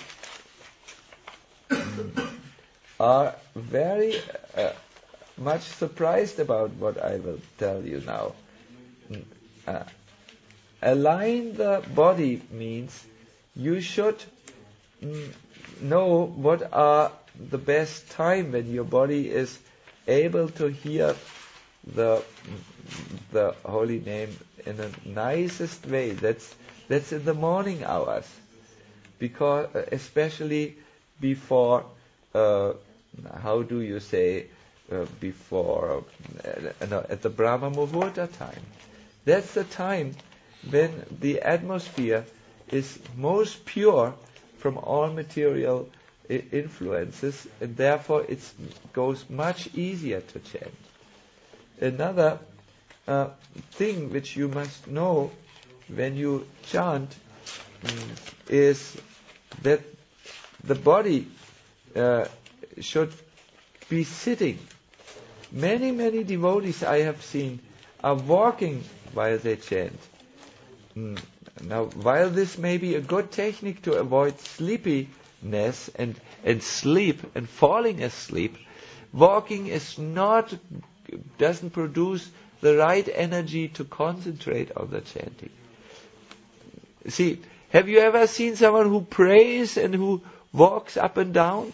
are very uh, much surprised about what I will tell you now. Mm, uh, align the body means you should mm, know what are the best time when your body is able to hear the the holy name in the nicest way. That's that's in the morning hours, because uh, especially before uh, how do you say uh, before uh, no, at the Brahma Muhurta time. That's the time when the atmosphere is most pure from all material I- influences, and therefore it goes much easier to chant. Another uh, thing which you must know when you chant mm, is that the body uh, should be sitting. Many, many devotees I have seen are walking while they chant. Mm. Now, while this may be a good technique to avoid sleepiness and, and sleep and falling asleep, walking is not, doesn't produce the right energy to concentrate on the chanting. See, have you ever seen someone who prays and who walks up and down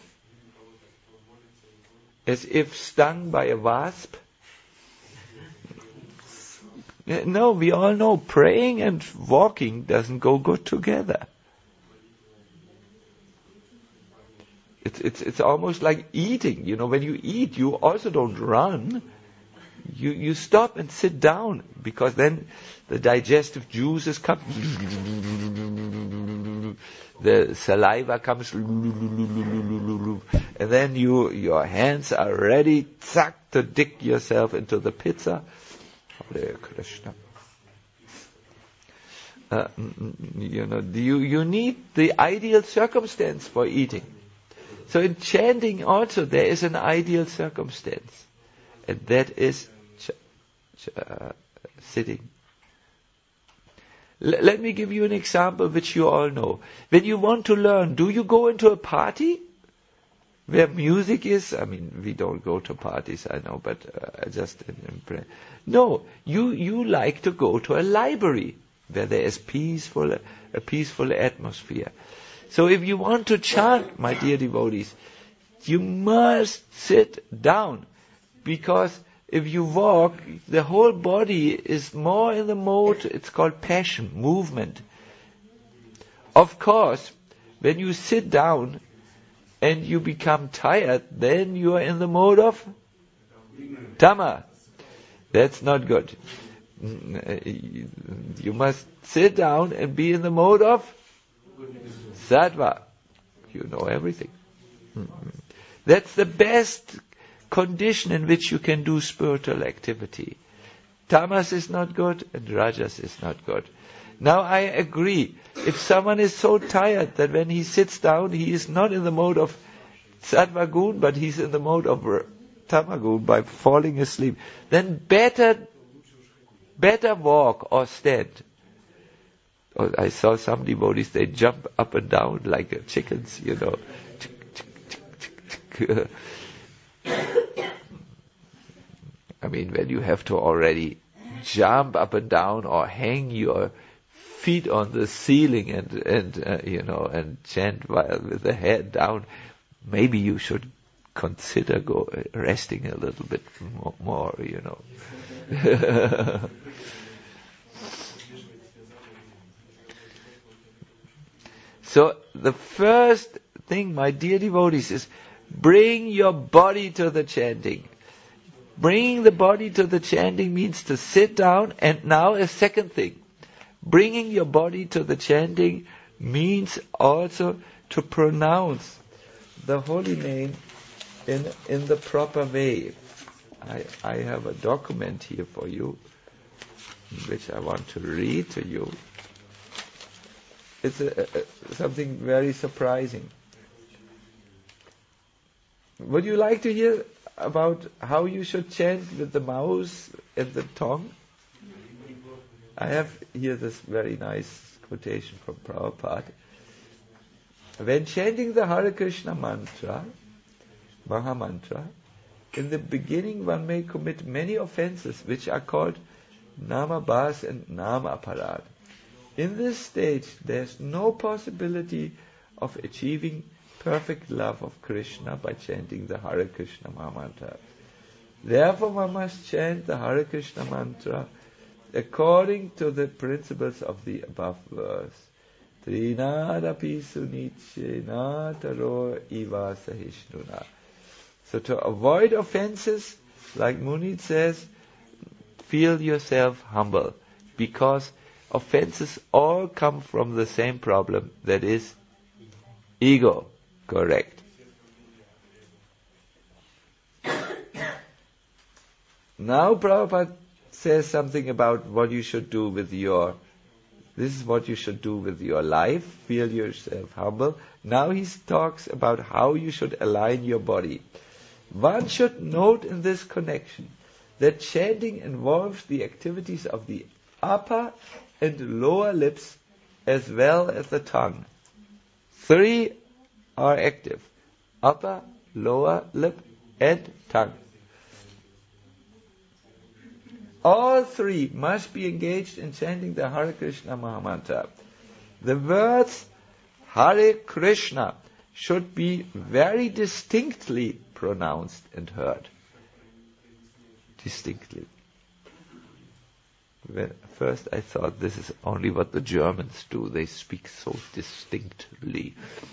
as if stung by a wasp? No, we all know praying and walking doesn't go good together. It's it's it's almost like eating. You know, when you eat, you also don't run. You you stop and sit down, because then the digestive juices come. The saliva comes, and then you your hands are ready, zack, to dig yourself into the pizza. Hare Krishna. Uh, you know, you you need the ideal circumstance for eating. So in chanting also there is an ideal circumstance, and that is ch- ch- uh, sitting. L- let me give you an example which you all know. When you want to learn, do you go into a party where music is? I mean, we don't go to parties, I know, but uh, just in, in prayer. No, you you like to go to a library where there is peaceful, a peaceful atmosphere. So if you want to chant, my dear devotees, you must sit down, because if you walk, the whole body is more in the mode, it's called passion, movement. Of course, when you sit down and you become tired, then you are in the mode of Tama. That's not good. You must sit down and be in the mode of Sattva. You know everything. That's the best condition in which you can do spiritual activity. Tamas is not good and Rajas is not good. Now I agree, if someone is so tired that when he sits down he is not in the mode of Sattva Gun, but he's in the mode of Tamagun by falling asleep, then better better walk or stand. Oh, I saw some devotees, they jump up and down like uh, chickens, you know. I mean, when you have to already jump up and down or hang your feet on the ceiling and and uh, you know and chant while with the head down, maybe you should consider go resting a little bit more, more you know. So the first thing, my dear devotees, is bring your body to the chanting. Bringing the body to the chanting means to sit down. And now a second thing, bringing your body to the chanting means also to pronounce the holy name in in the proper way. I, I have a document here for you, which I want to read to you. It's a, a, something very surprising. would you like to hear about how you should chant with the mouth and the tongue? I have here this very nice quotation from Prabhupada. When chanting the Hare Krishna mantra, Maha Mantra, in the beginning one may commit many offenses which are called Nama Bas and Nama Aparad. In this stage there is no possibility of achieving perfect love of Krishna by chanting the Hare Krishna Maha Mantra. Therefore one must chant the Hare Krishna mantra according to the principles of the above verse. Trinadapi sunichena taro iva sahishnuna. So to avoid offenses, like Munit says, feel yourself humble, because offenses all come from the same problem, that is ego. Correct. Now Prabhupada says something about what you should do with your, this is what you should do with your life, feel yourself humble. Now he talks about how you should align your body. One should note in this connection that chanting involves the activities of the upper and lower lips as well as the tongue. Three are active: upper, lower lip and tongue. All three must be engaged in chanting the Hare Krishna Maha Mantra. The words Hare Krishna should be very distinctly pronounced and heard. Distinctly. When first I thought this is only what the Germans do. They speak so distinctly.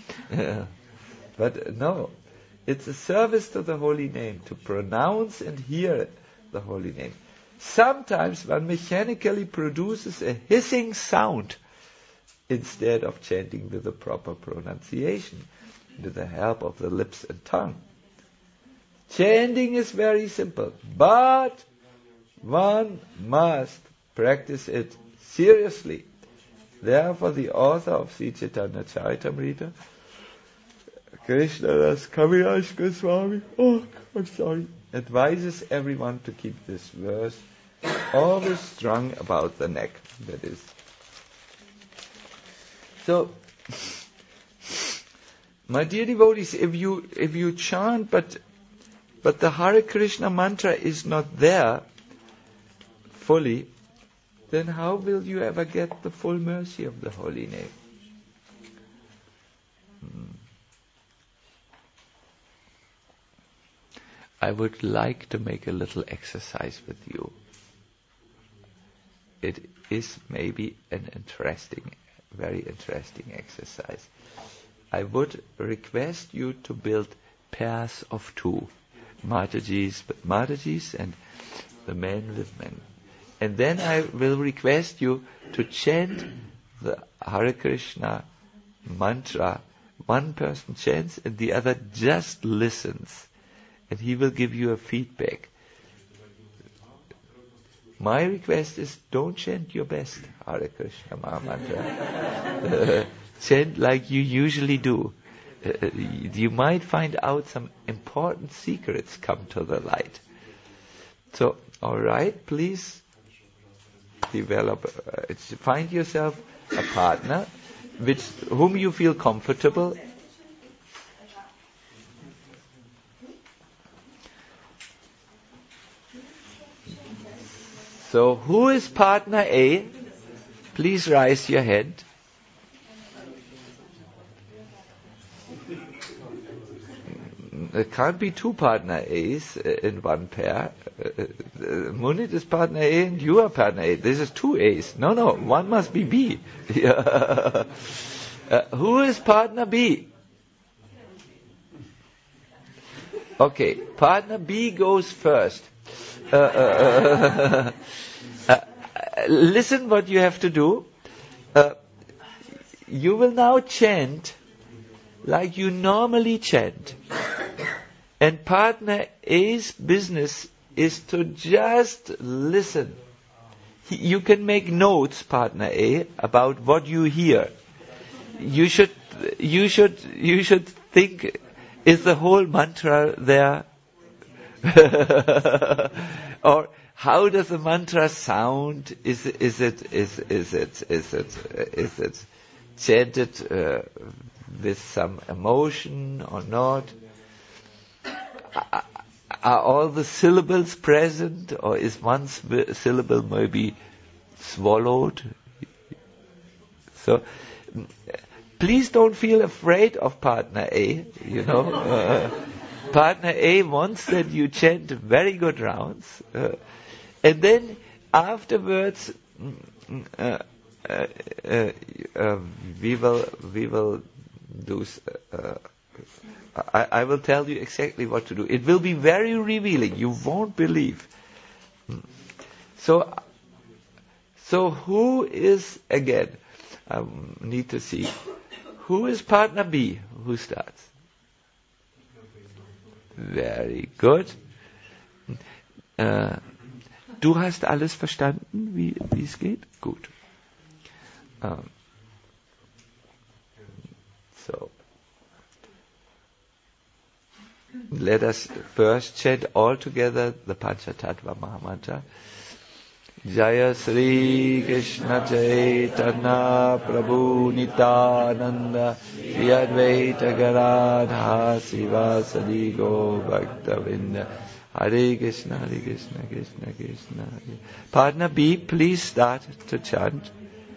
But no, it's a service to the holy name, to pronounce and hear the holy name. Sometimes one mechanically produces a hissing sound instead of chanting with the proper pronunciation, with the help of the lips and tongue. Chanting is very simple, but one must practice it seriously. Therefore the author of Sri Chaitanya Charitamrita, Krishnadas Kaviraj Goswami, oh, I'm sorry, advises everyone to keep this verse always strung about the neck. That is. So, my dear devotees, if you if you chant, but but the Hare Krishna mantra is not there fully, then how will you ever get the full mercy of the holy name? Hmm. I would like to make a little exercise with you. It is maybe an interesting, very interesting exercise. I would request you to build pairs of two, Matajis with Matajis and the men with men. And then I will request you to chant the Hare Krishna mantra. One person chants and the other just listens. And he will give you a feedback. My request is, don't chant your best Hare Krishna Maha Mantra. uh, chant like you usually do. Uh, you might find out some important secrets come to the light. So, alright, please develop, uh, find yourself a partner with whom you feel comfortable. So, who is partner A? Please raise your hand. There can't be two partner A's in one pair. Munit is partner A and you are partner A. This is two A's. No, no, one must be B. uh, who is partner B? Okay, partner B goes first. Uh, uh, uh, uh, listen what you have to do. Uh, you will now chant like you normally chant. And partner A's business is to just listen. He, you can make notes, partner A, about what you hear. You should, you should, you should think Is the whole mantra there? Or how does the mantra sound? Is is it is is it is it is it chanted uh, with some emotion or not? Are, are all the syllables present, or is one sp- syllable maybe swallowed? So please don't feel afraid of partner A. You know. Uh, Partner A wants that you chant very good rounds, uh, and then afterwards uh, uh, uh, uh, we will we will do. Uh, I, I will tell you exactly what to do. It will be very revealing. You won't believe. So, so who is again? I need to see. Who is partner B? Who starts? Very good. Äh, du hast alles verstanden, wie, wie es geht? Gut. Um, so. Let us first chant all together the Panchatattva Mahamantra. Jaya Sri Krishna Chaitanya Prabhu Nityananda Shri Advaita Gadadhara Sivasadi Go Bhaktavinda Hare Krishna Hare Krishna Krishna Krishna Hare. Partner B, please start to chant.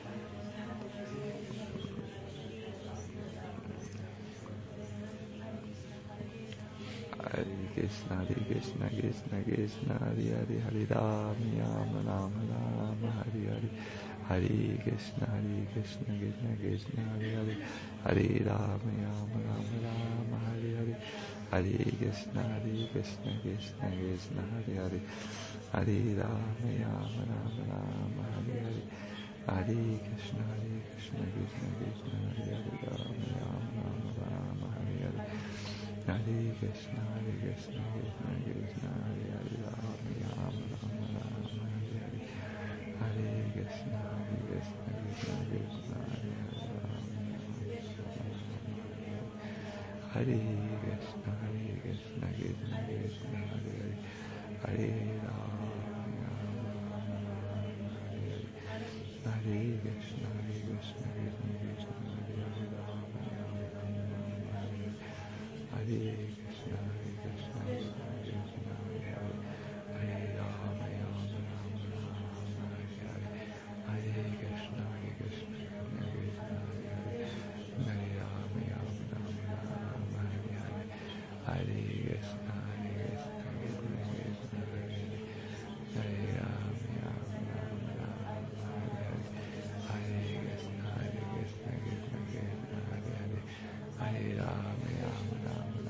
Hare Krishna, Hare Krishna, Krishna Krishna, Hare Hare, Hare Rama, Rama Rama, Rama Hare Hare, Hare Krishna, Hare Krishna, Krishna Krishna, Hare Hare, Hare Rama, Rama Rama, Rama Hare Hare, Hare Krishna, Hare Krishna, Krishna Krishna, Hare Hare, Hare Rama, Rama Rama, Rama Hare Hare, Hare Krishna, Hare Krishna, Krishna Krishna, Hare Hare, Rama Rama, Rama Hare Hare. Hare Krishna, Hare Krishna, Krishna Krishna, Hare Hare, Rama Rama, Rama Rama, Hare Hare. Hare Krishna, Hare Krishna, Krishna Krishna, Hare Hare, Rama. Hare Krishna, Hare Krishna, Krishna Krishna, Hare Hare. Hare Rama, Hare Krishna, Hare Krishna, Krishna Krishna, Hare Hare, Rama Rama. Hare Krishna, Hare Krishna, Krishna Krishna, Hare Hare, Hare Rama, Rama Rama, Rama Hare Hare, Hare Krishna, Hare Krishna, Krishna Krishna, Hare Hare, Hare Rama, Rama Rama, Rama Hare Hare, Hare Krishna, Hare Krishna, Krishna Krishna, Hare Hare, Hare Rama, Rama Rama, Rama Hare Hare, Hare Krishna, Hare Krishna, Krishna Krishna, Hare Hare, Hare Rama, Rama Rama.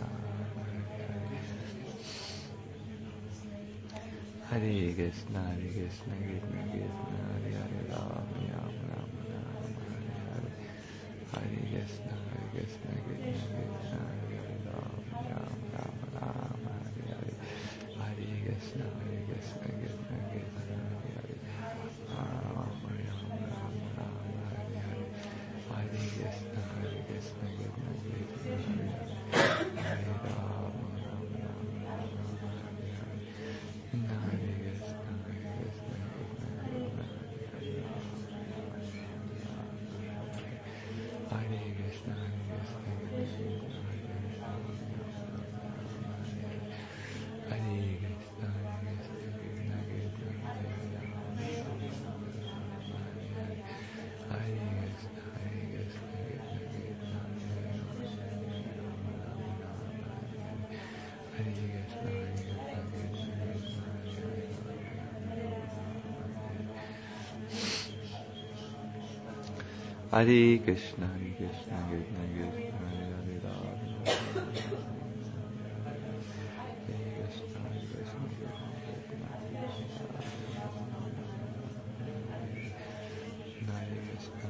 Hare Krishna, Hare Krishna, Krishna Krishna, Hare Hare, Rama Rama, Rama Rama, Hare Hare, Hare Krishna, Hare Krishna, Krishna Krishna, Hare Hare, Rama Rama, Rama Rama, Hare Hare, Hare Krishna, Hare Krishna, Krishna Krishna, Hare Hare, Rama Rama, Rama Rama, Hare Hare, Hare Krishna, Hare Krishna, Krishna Krishna, Hare Hare, Hare Rama, Rama Rama, Rama Hare Hare. Hare Krishna, Hare Krishna, Krishna Krishna, Hare Hare, Hare Krishna, Hare Krishna, Krishna Krishna, Hare Hare, Hare Krishna, Hare Krishna, Krishna Krishna, Hare Hare, Hare Krishna, Hare Krishna, Krishna Krishna, Hare Hare, Hare Krishna, Hare Krishna, Krishna Krishna, Hare Krishna, Hare Krishna, Krishna Krishna, Hare Hare, Hare Krishna, Hare Krishna, Krishna Krishna,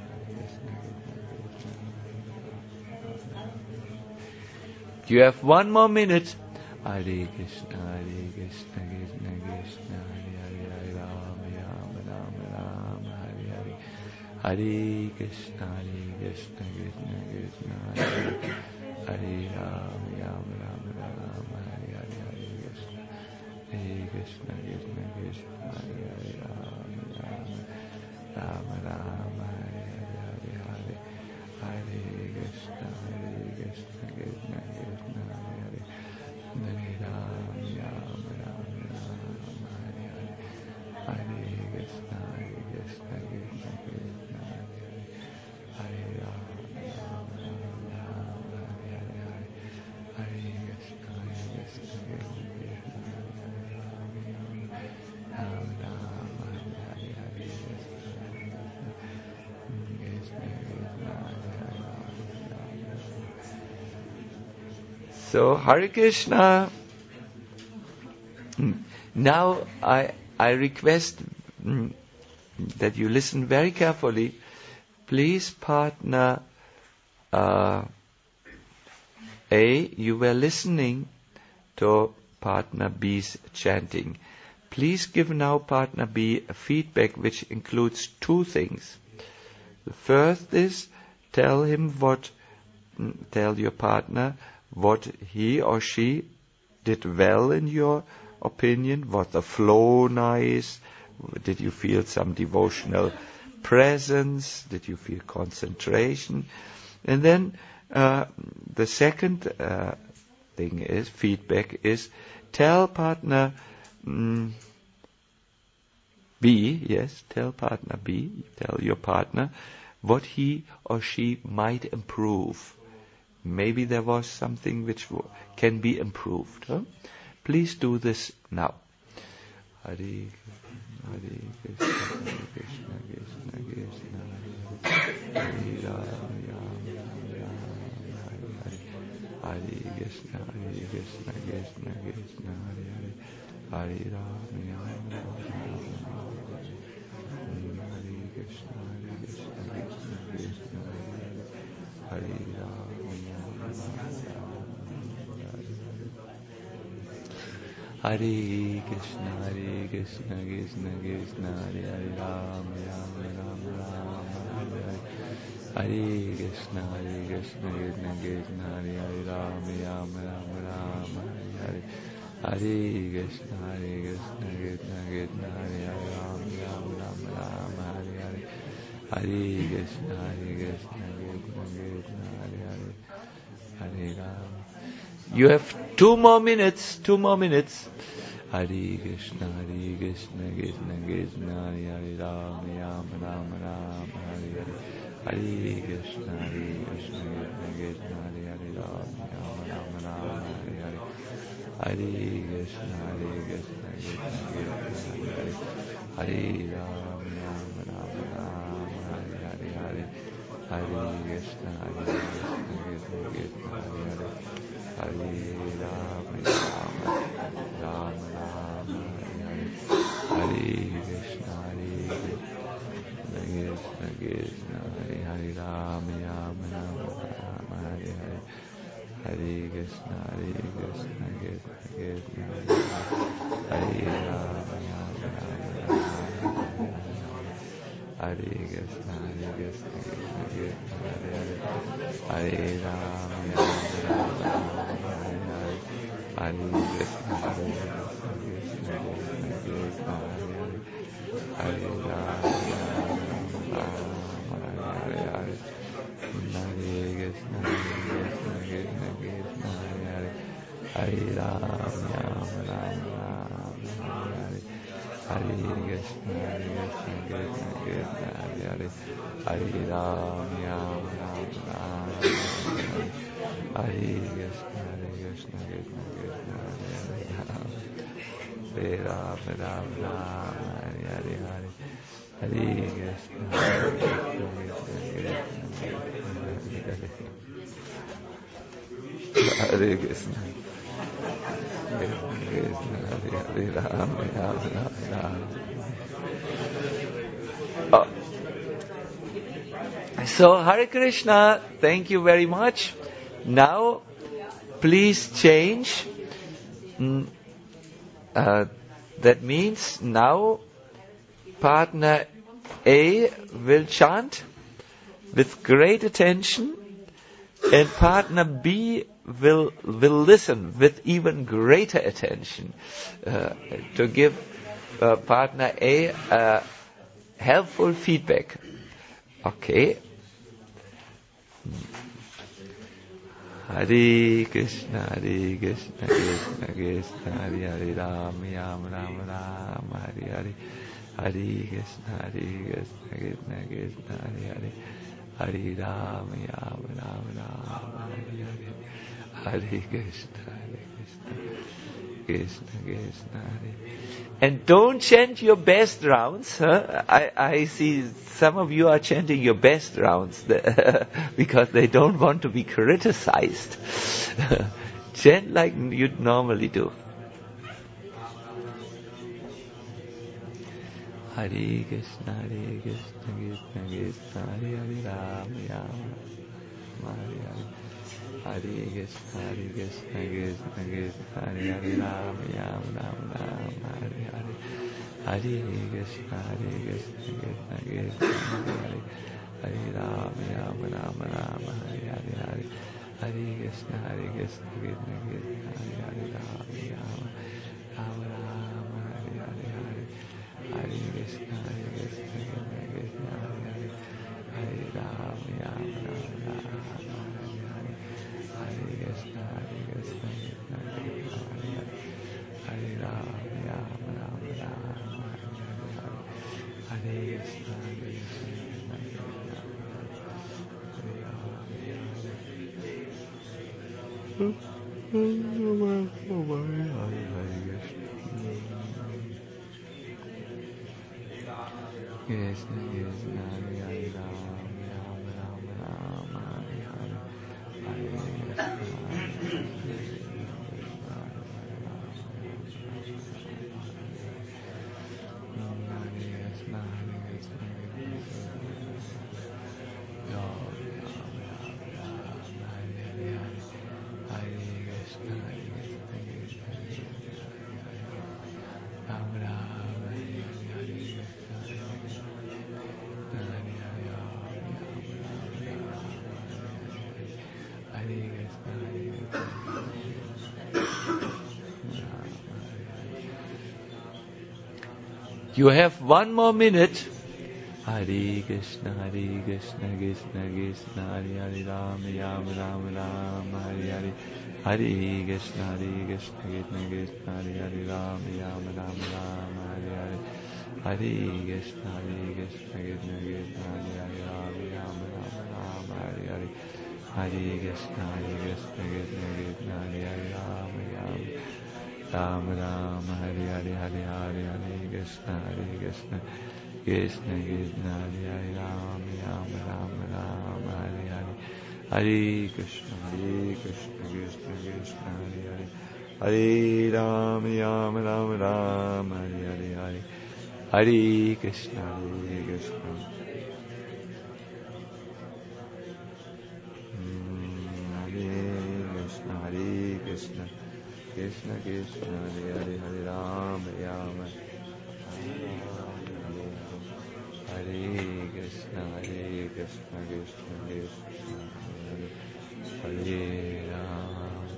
Krishna. You have one more minute. Hare Krishna, Hare Krishna, Krishna Krishna, Hare Hare, Hare Rama, Rama Rama, Rama Hare Hare. Hare Krishna, Hare Krishna, Krishna Krishna, Hare Hare, Hare Ram, Ram Ram Ram, Hare Hare, Hare Krishna, Hare Krishna, Krishna Krishna, Hare Hare, Ram Ram, Ram Ram, Hare Hare, Hare Hare, Hare Krishna, Hare Krishna, Krishna Krishna, Hare Hare, Hare Ram, Ram Ram Ram, Hare Hare, Hare Krishna, Hare Krishna, Krishna Krishna, Hare Hare, Hare Ram, Ram Ram Ram, Hare Hare, Hare Hare Krishna, Hare Krishna, Krishna Krishna, Hare Ram, Ram Ram, Hare Hare, Hare Krishna, Krishna Krishna, Hare Hare, Ram. So Hare Krishna. Now I I request mm, that you listen very carefully. Please, partner uh, A, you were listening to partner B's chanting. Please give now partner B a feedback which includes two things. The first is tell him what, tell your partner what he or she did well in your opinion. Was the flow nice? Did you feel some devotional presence? Did you feel concentration? And then uh, the second uh, thing is, feedback is, tell partner mm, B, yes, tell partner B, tell your partner what he or she might improve. Maybe there was something which w- can be improved. Huh? Please do this now. Hare Hare Krishna, Hare Krishna, Krishna Krishna, Hare Ram, Ram Ram, Hare Hare, Hare Krishna, Hare Krishna, Krishna Krishna, Hare Hare, Hare Ram, Ram Ram, Hare Krishna, Hare Krishna, Krishna Krishna, Hare Hare, Hare Ram, Ram Ram, Hare Krishna, Hare Krishna, Krishna Krishna, Hare Hare, Ram Ram, Ram Ram, Hare Hare, Hare Krishna, Hare Krishna, Krishna Krishna, Hare Hare, Ram Ram, Ram Ram, Hare Hare, Hare Krishna, Hare Krishna, Krishna Krishna, Hare Hare, Ram Ram, Ram Ram, Hare Hare, Hare Krishna, Hare Krishna, Krishna Krishna, Hare Hare, Hare Ram. You have two more minutes, two more minutes. Hare Krishna, Hare Krishna, Krishna Krishna, Hare Hare, Ram Ram, Ram Ram, Hare Hare, Hare Krishna, Hare Krishna, Krishna Krishna, Hare Hare, Ram Ram, Ram Ram, Hare Hare, Hare Krishna, Hare Krishna, Krishna Krishna, Hare Hare, Hare Ram, Ram Ram, Ram, Hare Hare, Hare Hare Krishna, Hare Krishna, Krishna Krishna, Hare Hare, Hare Ram, Ram Ram, Ram Hare Hare, Hare Krishna, Hare Krishna, Krishna Hare Hare, Ram Ram, Ram Ram, Hare Hare, Hare Krishna, Hare Krishna, Krishna Krishna, Hare Ram, Ram Ram, Hare Krishna, Hare Krishna, Krishna Krishna, Hare Hare, Hare Ram, Ram Ram, Hare Krishna, Hare Krishna, Krishna Krishna, Hare Hare, Hare Ram, Ram Ram, Hare Hare, Hare Krishna, Hare Krishna, Krishna Krishna, Hare Hare, Hare Ram, Ram Ram, Hare Hare, Hare Krishna, Hare Krishna, Krishna Krishna, Hare Hare, Hare Ram, Ram Ram, Hare Krishna, Hare Krishna, Krishna Krishna, Hare Ram, Ram Ram, Hare Hare, Hare Krishna, Hare Krishna, Hare Krishna, Hare Krishna, Hare Ram, Ram Ram. Oh. So Hare Krishna, thank you very much. Now, please change. Mm, uh, that means now partner A will chant with great attention And partner B will will listen with even greater attention uh, to give uh, partner A uh, helpful feedback. Okay. Hare Krishna, Hare Krishna, Krishna Krishna, Hare Hare, Ram Ram, Ram Ram, Hare Hare, Hare Krishna, Hare Krishna, Krishna Krishna, Hare Hare, Hare Ram Ram, Ram Ram, Hare Hare, Hare Krishna, Hare Krishna, Krishna Krishna, Hare. And don't chant your best rounds. Huh? I, I see some of you are chanting your best rounds because they don't want to be criticized. Chant like you'd normally do. Hare Krishna, Hare Krishna, Krishna Krishna, Hare Hare, Ram Ram, Hare Hare. Hare Krishna, Hare Krishna, Krishna Krishna, Hare Hare, Ram Ram, Ram Ram, Hare Hare. Hare Krishna, Hare Krishna, Krishna Krishna, Hare Hare. Hare Ram Ram, Ram Ram, Hare Hare. Hare Krishna, Hare Krishna, Krishna Krishna, Hare Hare, Ram Ram, Ram Ram, Hare Hare. Hare Krishna, Hare Krishna, Krishna Krishna, Hare Hare. Hare Ram Ram, Ram Ram, Hare Hare. Hare Krishna, Hare Krishna, Krishna Krishna, Hare Hare. Hare Ram, Ram Ram, Hare Hare. Hare Krishna, Hare Krishna, Krishna Krishna, Hare Ram, Krishna Krishna, Hare Hare, Ram Ram, Ram Hare Hare. You have one more minute. Hare Krishna, Hare Krishna, Krishna Krishna, Hare Hare, Ram Ram, Ram Ram, Hare Hare. Hare Krishna, Hare Krishna, Krishna Krishna, Hare Hare, Ram Ram, Ram Ram, Hare Hare. Hare Krishna, Hare Krishna, Krishna Krishna, Hare Hare, Ram Ram, Ram Ram, Hare Hare. Hare Krishna, Hare Krishna, Krishna Krishna, Hare Hare, Ram Ram, Ram Ram, Hare Hare, Hare Hare, Hare Krishna, Hare Krishna, Krishna Krishna, Hare Hare, Ram Ram, Ram Ram, Hare Hare. Hare Krishna, Hare Krishna, Krishna Krishna, Hare Hare. Hare Ram, Ram Ram, Ram, Hare Hare, Hare. Hare Krishna, Hare Krishna. Hare Krishna, Krishna Krishna, Hare Hare, Hare Ram, Ram, Hare Krishna, Hare Krishna, Krishna Krishna, Hare Hare, Ram.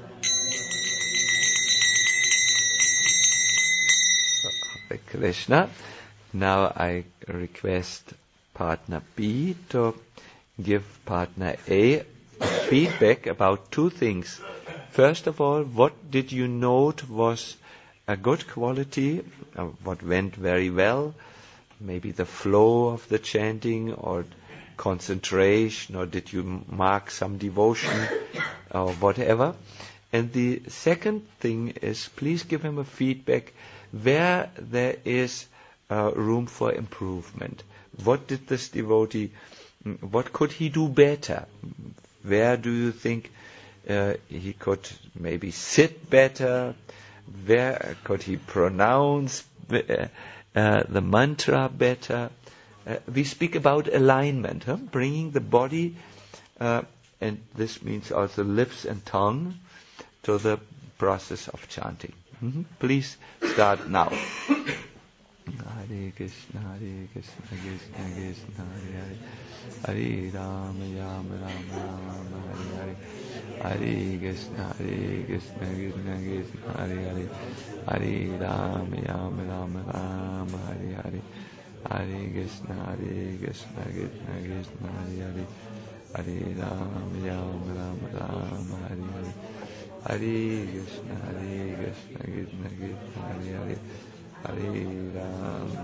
So, Hare Krishna. Now I request partner B to give partner A feedback about two things. First of all, what did you note was a good quality, uh, what went very well, maybe the flow of the chanting or concentration, or did you mark some devotion or whatever. And the second thing is, please give him a feedback where there is uh, room for improvement. What did this devotee, what could he do better? Where do you think uh, he could maybe sit better? Where could he pronounce uh, uh, the mantra better? Uh, we speak about alignment, huh? Bringing the body, uh, and this means also lips and tongue, to the process of chanting. Mm-hmm. Please start now. Hare Krishna, Hare Krishna, Krishna Krishna, Hare Hare, Hare Rama, Rama Rama, Rama Hare Hare, Hare Krishna, Hare Krishna, Krishna Krishna, Hare Hare, Hare Rama, Rama Rama, Rama Hare Hare, Hare Krishna, Hare Krishna, Krishna Krishna, Hare Hare, Hare Rama, Rama Rama, Rama Hare Hare, Hare Krishna, Hare Krishna, Krishna Krishna, Hare Hare, Hare Rama,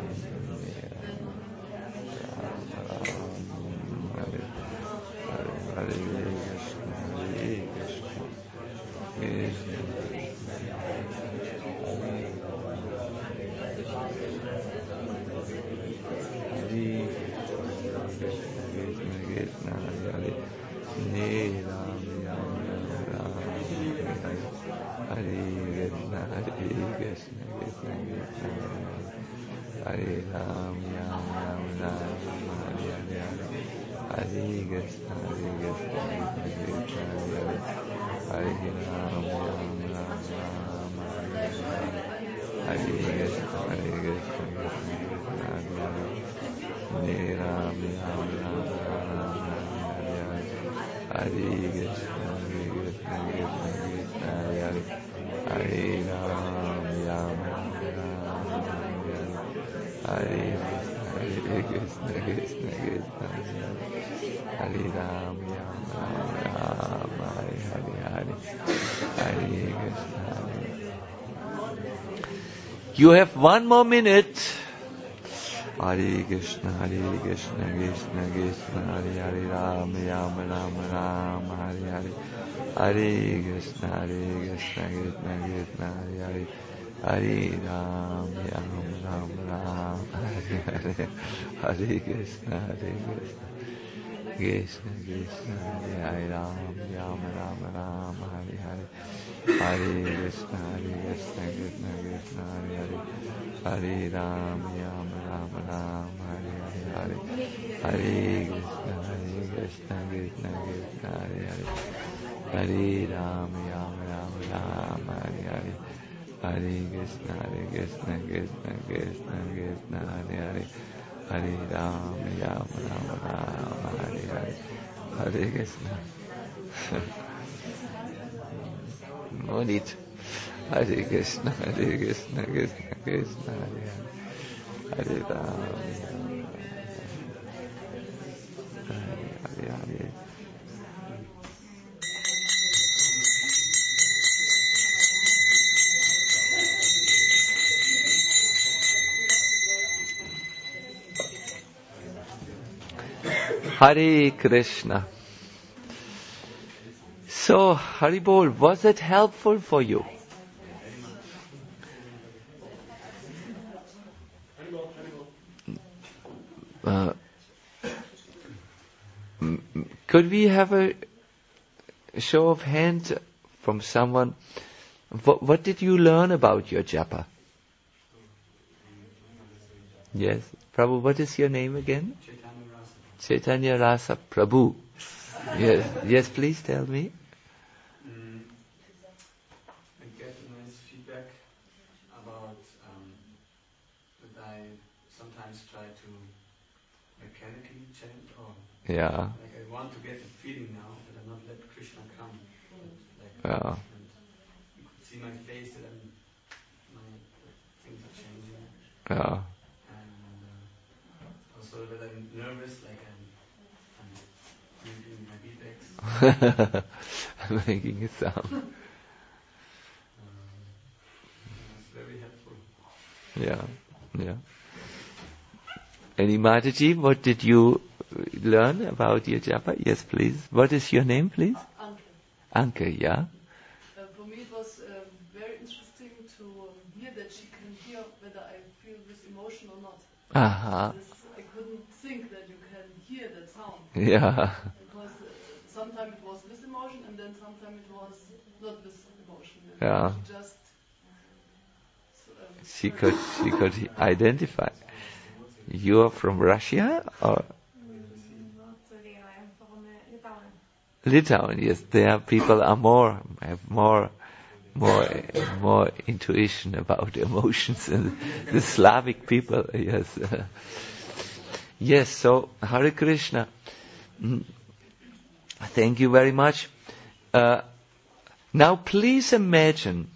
Hare Hare Krishna, Hare Krishna, Krishna Hare Ram, Ram, Ram, Ram, Hare Hare, Hare Krishna, Hare Krishna, Krishna Krishna, Hare Hare, Hare Ram, Ram, Ram, Ram, Hare Hare, Hare Krishna, Hare Krishna, Krishna Krishna, Hare Ram, Ram, Ram, Ram, Hare Hare, Hare Krishna, Hare Krishna, Krishna Krishna, Hare Hare, Hare Ram, Ram, Ram, Hare Hare Krishna, Krishna Krishna, Hare Ram, Ram Ram, Hare Hare, Hare Krishna. You have one more minute. Hare Krishna, Hare Krishna, Krishna Krishna, Hare Hare, Ram, Ram Ram, Ram Hare Hare, Hare Krishna, Hare Krishna, Krishna Krishna, Hare Hare, Hare Ram, Ram Ram, Ram Hare Hare, Hare Krishna, Hare Krishna, Krishna Krishna, Hare Hare, Ram, Ram Ram, Ram Hare Hare, Hare Krishna, Hare Krishna, Krishna Krishna, Hare Hare, Hare Ram, Ram Ram, Ram Hare Hare, Hare Krishna, Hare Krishna, Krishna Krishna, Hare Hare, Hare Ram, Ram Ram, Ram Hare Hare, Hare Krishna, Hare Krishna, Krishna Krishna, Krishna Hare Hare, Hare Ram, Ram Ram, Ram Hare Hare, Hare Krishna. No need. Hare Krishna, Hare Krishna, Krishna Krishna, Hare Hare, Hare Ram, Hare Hare. Hare Krishna. So, Haribol, was it helpful for you? Uh, could we have a show of hands from someone? What, what did you learn about your japa? Yes, Prabhu, what is your name again? Chaitanya Rasa Prabhu. Yes, yes, please tell me. Mm, I get nice feedback about um, that I sometimes try to mechanically chant, or Yeah. like I want to get the feeling now, but I'm not let Krishna come. Like, Yeah. and you could see my face that I'm, my things are changing. Yeah. And uh, also that I'm nervous, like I'm, I'm making my beatbox. I'm making a sound. Um, it's very helpful. Yeah, yeah. Any Mataji, what did you learn about your japa? Yes, please. What is your name, please? Anke. Anke, yeah. Uh, for me it was uh, very interesting to hear that she can hear whether I feel this emotion or not. Uh-huh. This, I couldn't think that you can hear that sound. Yeah. Because uh, sometimes it was this emotion and then sometimes it was not this emotion. And Yeah. She just... So, um, She could, she could identify. You are from Russia or Not really, I am from uh, Litauen. Litauen? Yes, there people are more, have more more more intuition about emotions and the Slavic people. Yes, yes. So Hare Krishna. Thank you very much. Uh, now, please imagine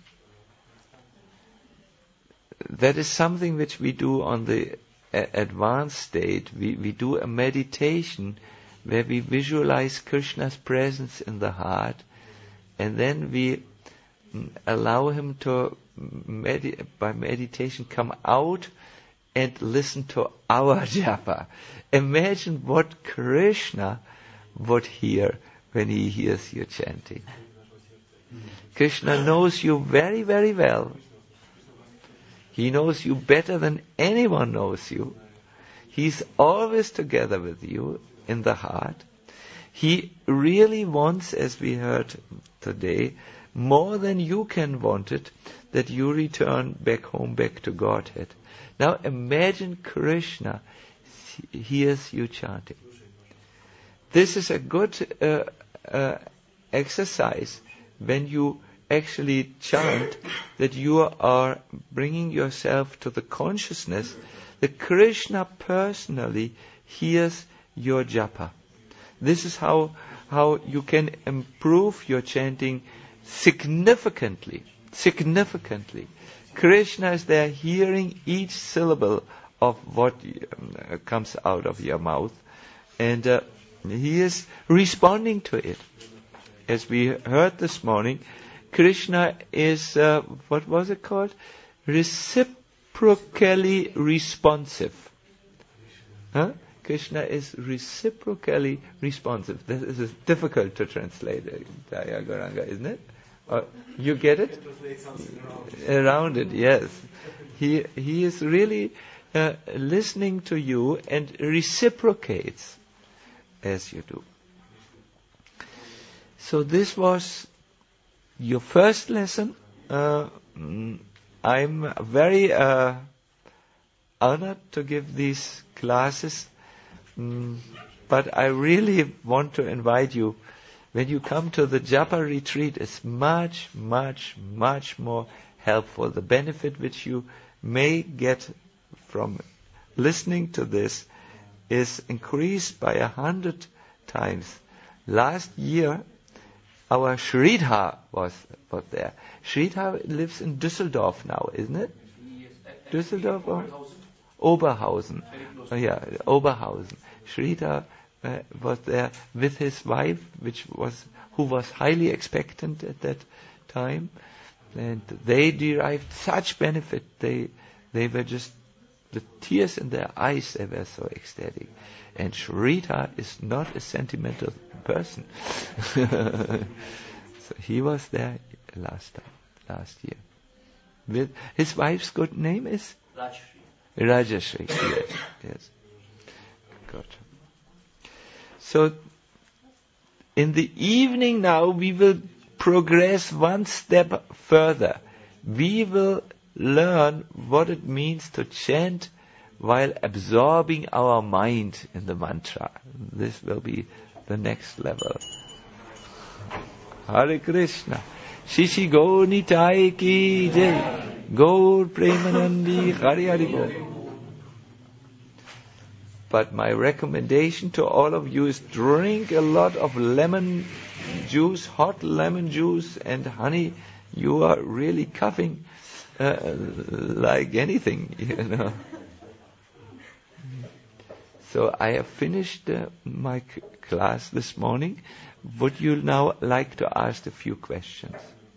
that is something which we do on the a- advanced state. We we do a meditation where we visualize Krishna's presence in the heart, and then we allow him to, medi- by meditation, come out and listen to our japa. Imagine what Krishna would hear when he hears you chanting. Krishna knows you very, very well. He knows you better than anyone knows you. He's always together with you in the heart. He really wants, as we heard today, more than you can want it, that you return back home, back to Godhead. Now imagine Krishna hears you chanting. This is a good uh, uh, exercise when you actually chant, that you are bringing yourself to the consciousness that Krishna personally hears your japa. This is how how you can improve your chanting significantly. Significantly. Krishna is there hearing each syllable of what uh, comes out of your mouth, and uh, he is responding to it. As we heard this morning, Krishna is, uh, what was it called? Reciprocally responsive. Huh? Krishna is reciprocally responsive. This is difficult to translate, Jaya Gauranga, isn't it? Uh, you get it? Around it, yes. He he is really uh, listening to you and reciprocates as you do. So this was your first lesson. Uh, I'm very uh, honored to give these classes, mm, but I really want to invite you, when you come to the Japa retreat, it's much, much, much more helpful. The benefit which you may get from listening to this is increased by a hundred times. Last year, our Sridhar was, was there. Sridhar lives in Düsseldorf now, isn't it? Düsseldorf or Oberhausen. Oh, yeah, Oberhausen. Sridhar uh, was there with his wife, which was who was highly expectant at that time, and they derived such benefit. They they were just the tears in their eyes. They were so ecstatic. And Sridhar is not a sentimental person. So he was there last time, last year. With his wife's good name is Rajashri. Rajashri. Yes, yes. Good. So in the evening now we will progress one step further. We will learn what it means to chant while absorbing our mind in the mantra. This will be the next level. Hare Krishna. Shishi Gaur Nitai Ki Jai. Gaur Premanandi Hari Hari Bol. But my recommendation to all of you is drink a lot of lemon juice, hot lemon juice and honey. You are really coughing uh, like anything, you know. So I have finished uh, my c- class this morning. Would you now like to ask a few questions?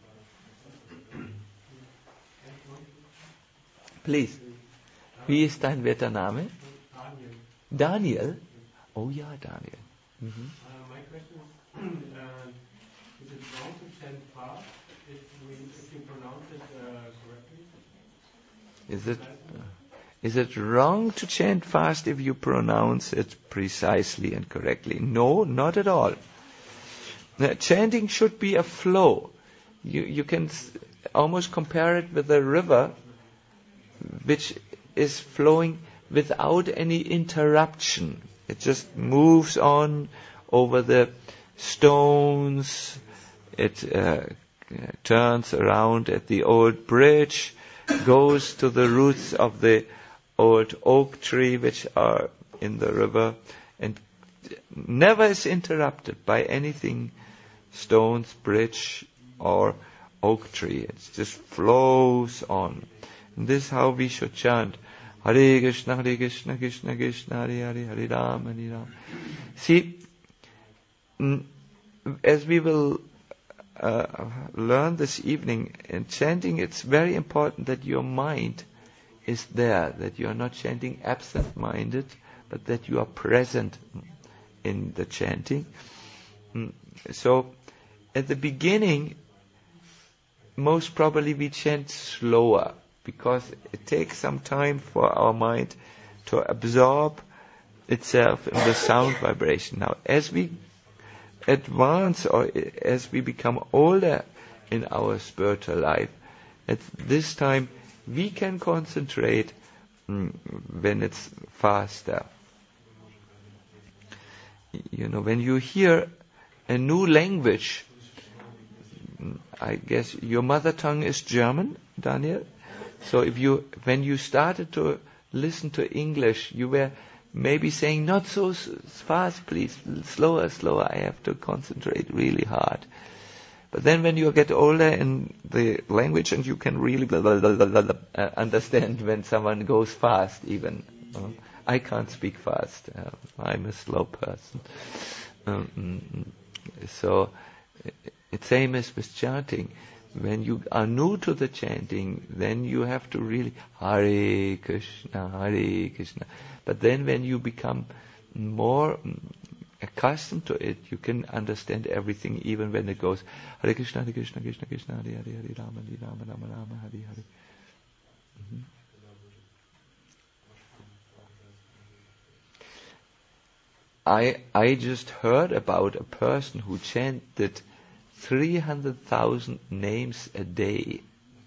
Please. Wie ist dein Wettername? Daniel. Daniel? Oh ja, Daniel. Mhm. Uh, my question is, uh, is it wrong to chant fast if, we, if you pronounce it uh, correctly? Is it uh, is it wrong to chant fast if you pronounce it precisely and correctly? No, not at all. Now, chanting should be a flow. You you can s- almost compare it with a river which is flowing without any interruption. It just moves on over the stones. It uh, uh, turns around at the old bridge, goes to the roots of the old oak tree which are in the river, and never is interrupted by anything, stones, bridge, or oak tree. It just flows on. And this is how we should chant. Hare Krishna, Hare Krishna, Krishna Krishna, Hare Hare, Hare Ram, Hare Ram. See, as we will uh, learn this evening, in chanting, it's very important that your mind is there, that you are not chanting absent-minded, but that you are present in the chanting. So, at the beginning, most probably we chant slower, because it takes some time for our mind to absorb itself in the sound vibration. Now, as we advance, or as we become older in our spiritual life, at this time we can concentrate mm, when it's faster. You know, when you hear a new language, I guess your mother tongue is German, Daniel? So if you, when you started to listen to English, you were maybe saying, not so s- fast, please, slower, slower, I have to concentrate really hard. But then when you get older in the language, and you can really blah, blah, blah, blah, blah, uh, understand when someone goes fast even. Uh, I can't speak fast. Uh, I'm a slow person. Um, so, it's same as with chanting. When you are new to the chanting, then you have to really Hare Krishna, Hare Krishna. But then when you become more accustomed to it, you can understand everything, even when it goes Hare Krishna, Hare Krishna, Krishna Krishna, Hare Hare, Hare Rama, Hare Rama, Rama Rama, Hare Hare. Mm-hmm. I I just heard about a person who chanted three hundred thousand names a day.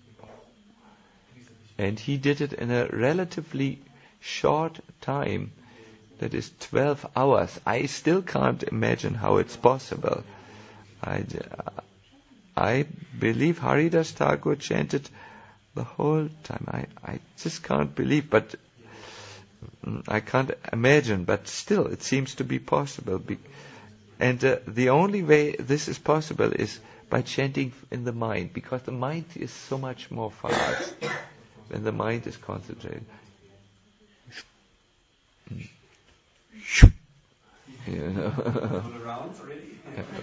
And he did it in a relatively short time. That is twelve hours. I still can't imagine how it's possible. I, I believe Haridas Thakur chanted the whole time. I, I just can't believe, but I can't imagine, but still it seems to be possible. And uh, the only way this is possible is by chanting in the mind, because the mind is so much more fast when the mind is concentrated. You know. All around already?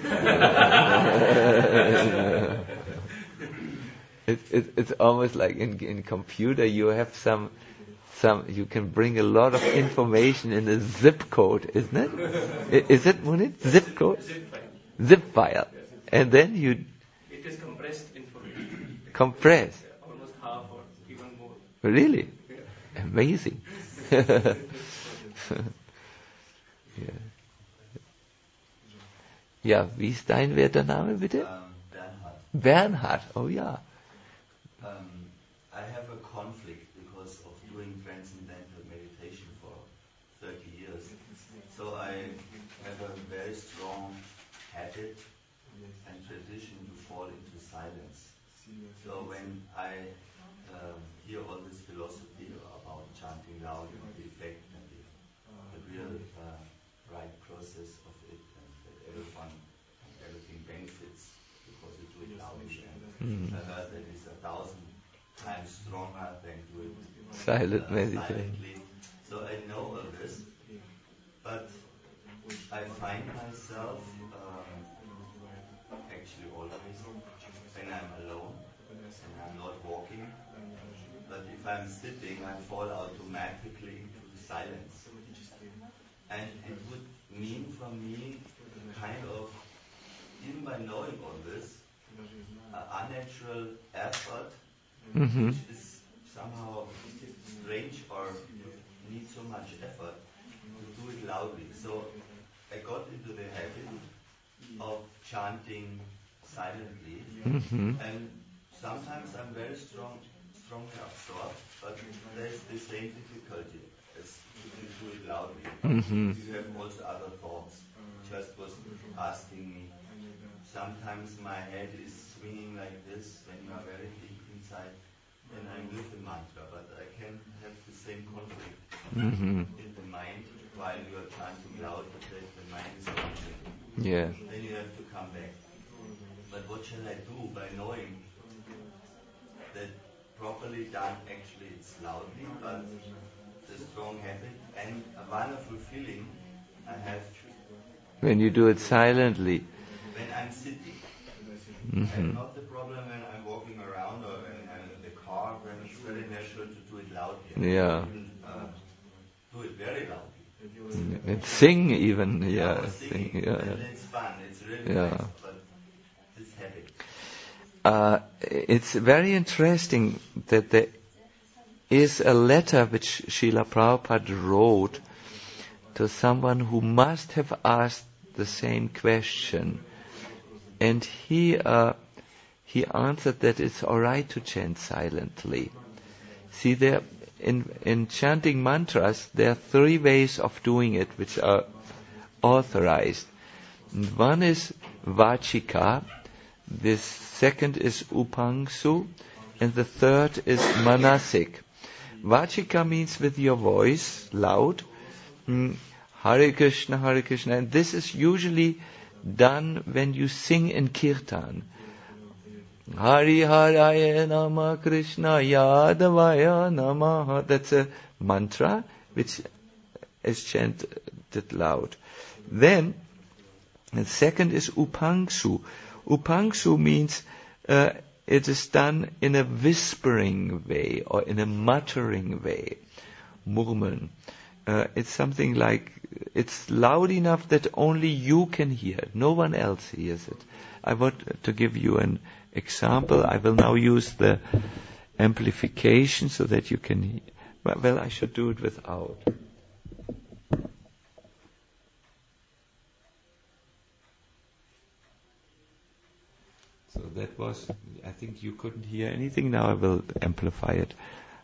it, it, it's almost like in in computer you have some some you can bring a lot of information in a zip code, isn't it? Is it Munit? Zip code? Zip file. Zip file. And then you It is compressed information. compress. Yeah, almost half or even more. Really? Yeah. Amazing. yeah. Ja, wie ist dein werter Name, bitte? Um, Bernhard. Bernhard, oh ja. Um, I have a conflict because of doing transcendental meditation for thirty years. So I have a very strong habit and tradition to fall into silence. So when I um, hear all this philosophy about chanting loud and the effect and the, the real uh, right process of it, and that everyone and everything benefits because you do it loudly, and Mm. I heard that it's a thousand times stronger than doing Silent uh, meditation. silently. So I know all this, but I find myself um, actually always when I'm alone and I'm not walking, but if I'm sitting, I fall automatically into silence. And it would mean for me kind of, even by knowing all this, an unnatural effort, Mm-hmm. which is somehow strange or needs so much effort to do it loudly. So I got into the habit of chanting silently, Mm-hmm. and sometimes I'm very strong, strongly absorbed, but there's the same difficulty as if you do it loudly. Mm-hmm. You have also other thoughts. Just was asking me sometimes my head is swinging like this when you are very deep inside, and I'm with the mantra, but I can have the same conflict Mm-hmm. in the mind while you are chanting loud, but that the mind is conflict. Yeah. Then you have to come back. But what shall I do by knowing that properly done, actually it's loudly, but the strong habit and a wonderful feeling I have When you do it silently. when I'm sitting. Mm-hmm. And not the problem when I'm walking around or when I'm in the car, when it's very natural to do it loudly. Yeah. Even, uh, do it very loudly. And sing even, yeah. Or Sing, singing. yeah. And it's fun, it's really Yeah. nice, but this habit. Uh, it's very interesting that there is a letter which Srila Prabhupada wrote to someone who must have asked the same question. And he uh, he answered that it's all right to chant silently. See, there in in chanting mantras, there are three ways of doing it which are authorized. And one is vachika, the second is upangsu, and the third is manasik. Vachika means with your voice, loud. Mm, Hare Krishna, Hare Krishna, and this is usually done when you sing in kirtan. Hari Haraya Nama Krishna Yadavaya Namaha. That's a mantra which is chanted loud. Then, the second is upangsu. Upangsu means uh, it is done in a whispering way or in a muttering way. Murmeln. Uh, it's something like, it's loud enough that only you can hear it. No one else hears it. I want to give you an example. I will now use the amplification so that you can hear. Well, I should do it without. So that was, I think you couldn't hear anything. Now I will amplify it.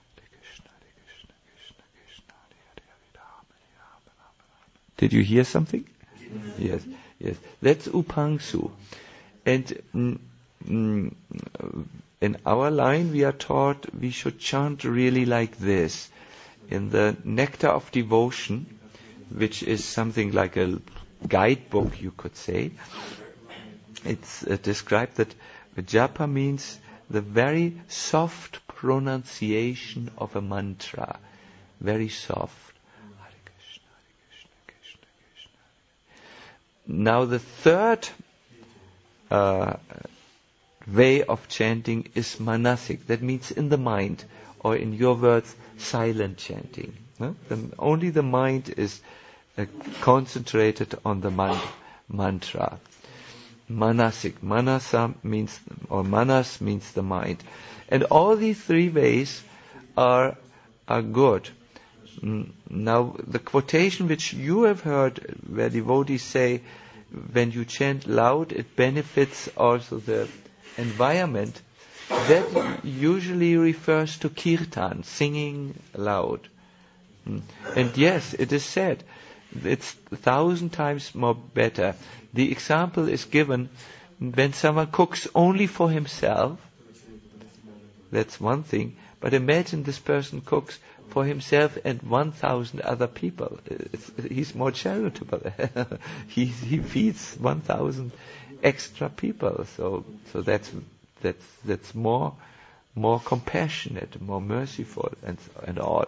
Did you hear something? Yes, yes. That's upangsu. And mm, mm, in our line we are taught we should chant really like this. In the Nectar of Devotion, which is something like a guidebook, you could say, it's uh, described that japa means the very soft pronunciation of a mantra. Very soft. Now the third uh, way of chanting is manasik. That means in the mind, or in your words, silent chanting. No? The, only the mind is uh, concentrated on the man- mantra. Manasik. Manasa means, or manas means the mind. And all these three ways are are good. Now, the quotation which you have heard, where devotees say, when you chant loud, it benefits also the environment, that usually refers to kirtan, singing loud. And yes, it is said, it's a thousand times more better. The example is given when someone cooks only for himself. That's one thing. But imagine this person cooks for himself and one thousand other people. It's, he's more charitable. he he feeds one thousand extra people. So so that's that's that's more more compassionate, more merciful, and and all.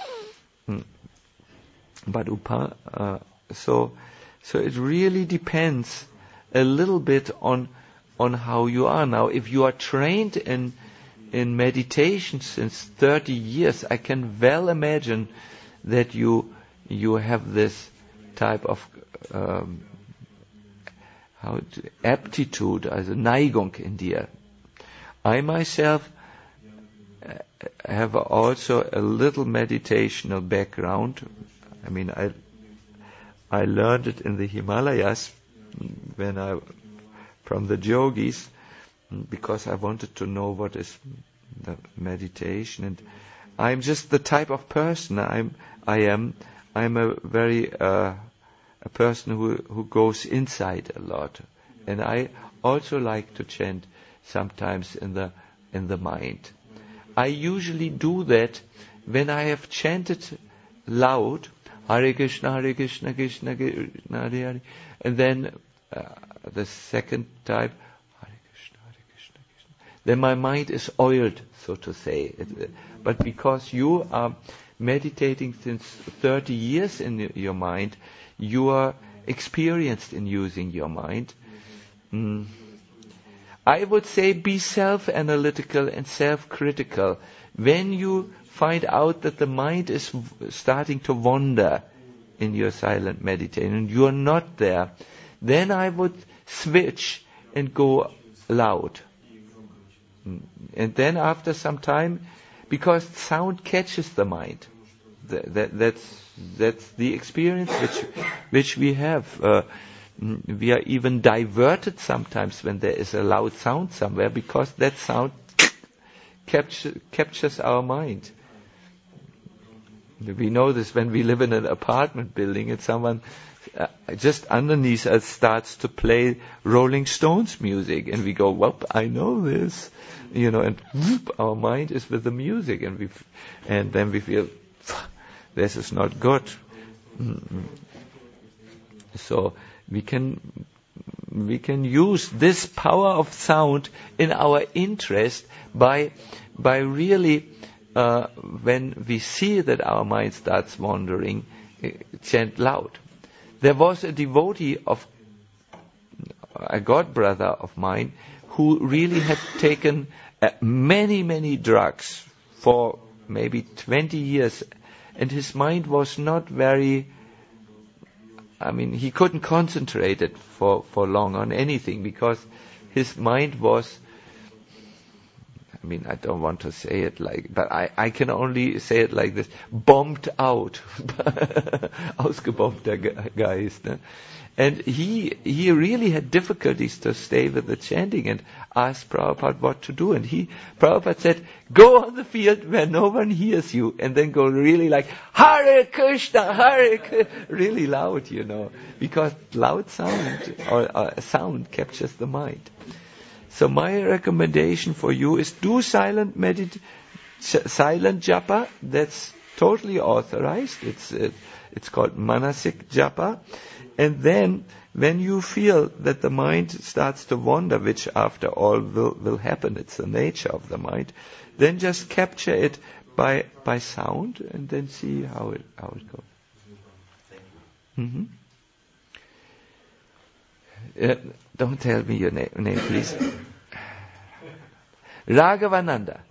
But upa, uh, so so it really depends a little bit on on how you are now. If you are trained in in meditation since thirty years, I can well imagine that you you have this type of um, how to, aptitude, as a Neigung in dir. I myself have also a little meditational background. I mean, I I learned it in the Himalayas when I from the yogis, because I wanted to know what is the meditation, and I'm just the type of person I'm. I am. I'm a very uh, a person who who goes inside a lot, and I also like to chant sometimes in the in the mind. I usually do that when I have chanted loud, Hare Krishna, Hare Krishna, Krishna Krishna, Hare Hare, and then uh, the second time, Hare Krishna, Hare Krishna, Krishna. Then my mind is oiled, so to say. It, but because you are meditating since thirty years in your mind, you are experienced in using your mind. Mm. I would say be self-analytical and self-critical. When you find out that the mind is w- starting to wander in your silent meditation and you are not there, then I would switch and go loud. Mm. And then after some time, because sound catches the mind. That, that, that's, that's the experience which, which we have. Uh, we are even diverted sometimes when there is a loud sound somewhere, because that sound capture, captures our mind. We know this when we live in an apartment building and someone uh, just underneath us starts to play Rolling Stones music, and we go, well, I know this, you know, and whoop, our mind is with the music, and we, f- and then we feel, this is not good. Mm-mm. So we can we can use this power of sound in our interest by by really uh, when we see that our mind starts wandering, uh, chant loud. There was a devotee of a god brother of mine who really had taken uh, many many drugs for maybe twenty years, and his mind was not very. I mean, he couldn't concentrate it for, for long on anything because his mind was, I mean, I don't want to say it like, but I, I can only say it like this, bombed out. Ausgebombter Geist. Ne? And he, he really had difficulties to stay with the chanting and asked Prabhupada what to do. And he, Prabhupada said, go on the field where no one hears you, and then go really like, Hare Krishna, Hare Krishna, really loud, you know, because loud sound or uh, sound captures the mind. So my recommendation for you is do silent medit, silent japa. That's totally authorized. It's uh, it's called manasik japa. And then, when you feel that the mind starts to wander, which after all will, will happen, it's the nature of the mind, then just capture it by by sound, and then see how it how it goes. Mm-hmm. Uh, don't tell me your na- name, please. Raghavananda.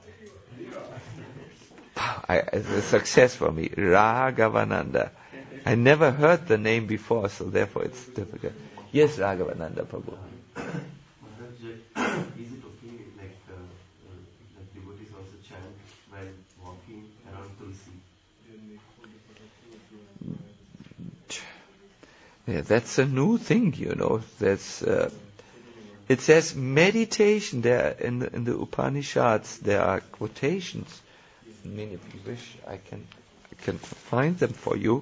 I, it's a success for me. Raghavananda. I never heard the name before, so therefore it's difficult. Yes, Raghavananda Prabhu. Maharaj, is it okay, like, uh, uh, like devotees also chant while walking around Tulsi? Yeah, that's a new thing, you know. That's uh, it says meditation. There in the, in the Upanishads, there are quotations. I mean, if you wish, I can I can find them for you.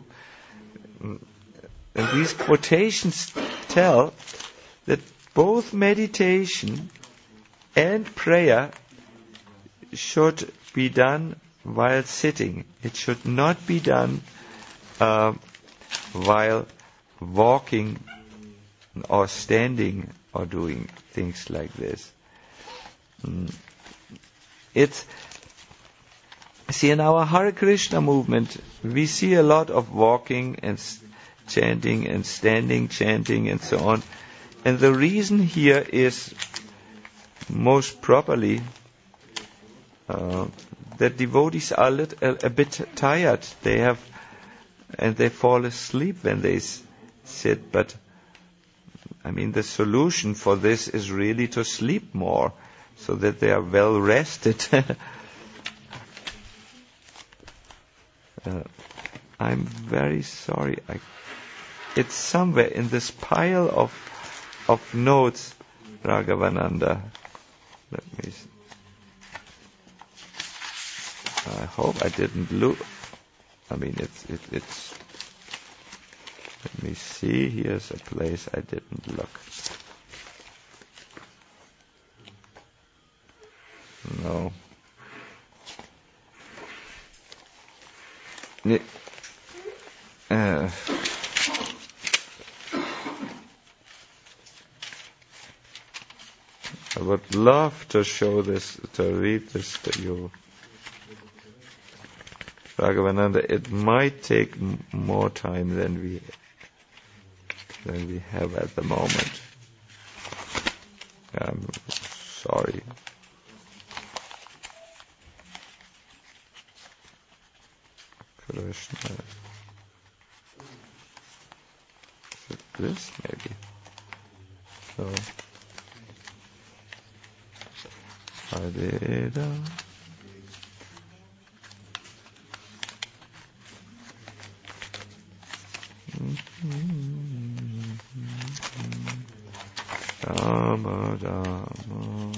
And these quotations tell that both meditation and prayer should be done while sitting. It should not be done uh, while walking or standing or doing things like this. Mm. It's See, in our Hare Krishna movement, we see a lot of walking and s- chanting and standing, chanting and so on. And the reason here is most properly uh, that devotees are lit- a, a bit tired. They have, and they fall asleep when they s- sit. But, I mean, the solution for this is really to sleep more so that they are well rested. Uh, I'm very sorry. I, it's somewhere in this pile of of notes, Raghavananda. Let me. See. I hope I didn't look. I mean, it's it, it's. Let me see. Here's a place I didn't look. No. Ne- uh, I would love to show this, to read this to you. Raghavananda, it might take m- more time than we than we have at the moment. I'm sorry. Krishna. Is it this maybe? So. Adeda. Dhamma Dhamma.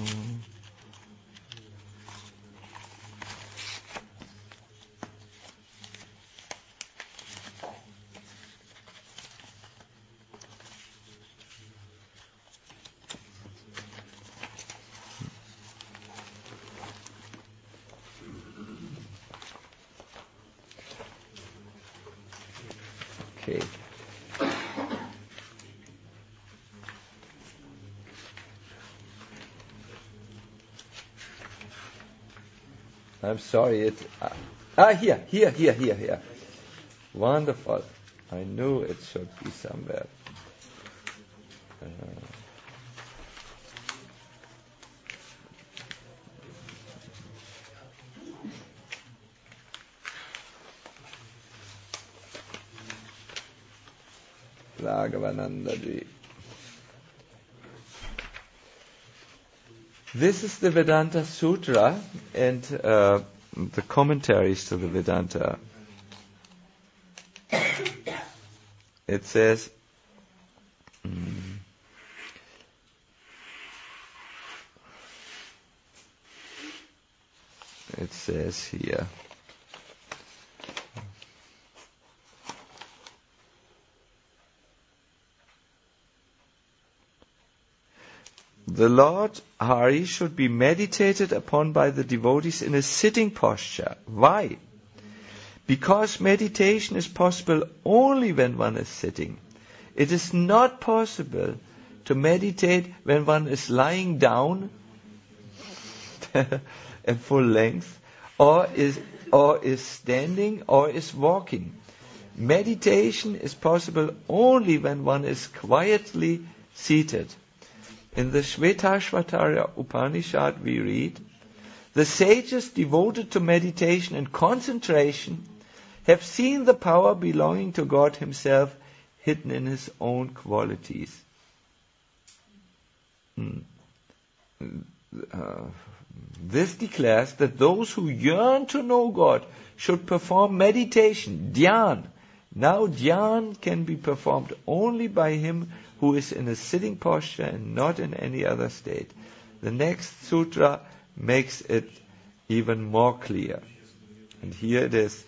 Okay. I'm sorry. It uh, ah here, here, here, here, here. Wonderful. I knew it should be somewhere. Uh, Raghavanandaji. This is the Vedanta Sutra and uh, the commentaries to the Vedanta. It says, mm, it says here, the Lord Hari should be meditated upon by the devotees in a sitting posture. Why? Because meditation is possible only when one is sitting. It is not possible to meditate when one is lying down at full length, or is or is standing, or is walking. Meditation is possible only when one is quietly seated. In the Shvetashvatara Upanishad we read, the sages devoted to meditation and concentration have seen the power belonging to God Himself hidden in His own qualities. Hmm. Uh, this declares that those who yearn to know God should perform meditation, dhyan. Now dhyan can be performed only by him who is in a sitting posture and not in any other state. The next sutra makes it even more clear. And here it is.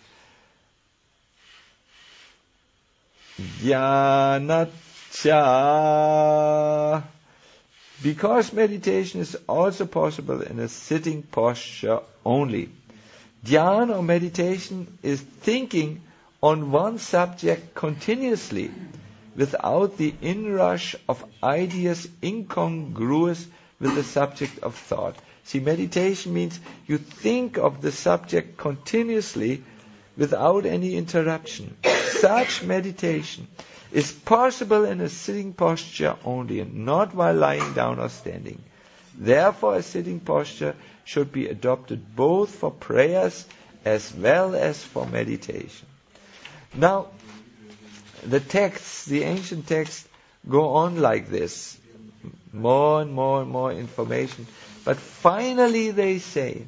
Dhyanacha. Because meditation is also possible in a sitting posture only. Dhyan or meditation is thinking on one subject continuously without the inrush of ideas incongruous with the subject of thought. See, meditation means you think of the subject continuously without any interruption. Such meditation is possible in a sitting posture only, and not while lying down or standing. Therefore, a sitting posture should be adopted both for prayers as well as for meditation. Now, the texts, the ancient texts, go on like this. More and more and more information. But finally they say,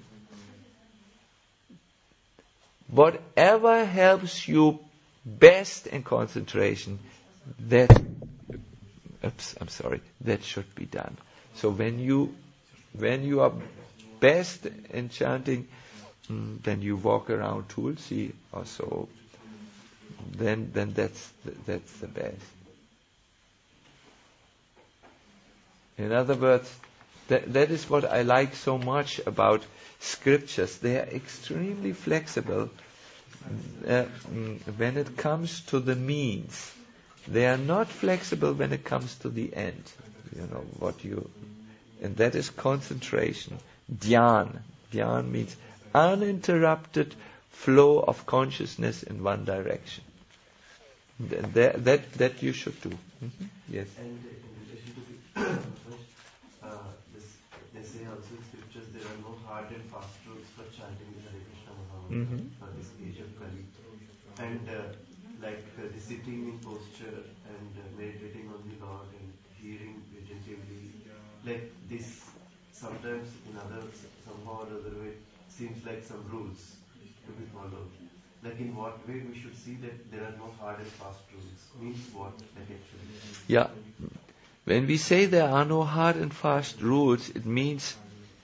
whatever helps you best in concentration, that, oops, I'm sorry, that should be done. So when you, when you are best in chanting, then you walk around Tulsi or so. Then, then that's the, that's the best. In other words, That, that is what I like so much about scriptures. They are extremely flexible uh, when it comes to the means. They are not flexible when it comes to the end. You know what you, and that is concentration. Dhyan. Dhyan means uninterrupted flow of consciousness in one direction. That that, that you should do. Mm-hmm. Yes. And in relation to the first, uh, this, they say also in scriptures there are no hard and fast rules for chanting the Hare Krishna Mahamantra Mm-hmm. for this age of Kali. And uh, like uh, the sitting in posture and uh, meditating on the Lord and hearing attentively, like this sometimes in other, somehow or other way, seems like some rules to be followed. Like in what way we should see that there are no hard and fast rules? Means what, like actually? Yeah. When we say there are no hard and fast rules, it means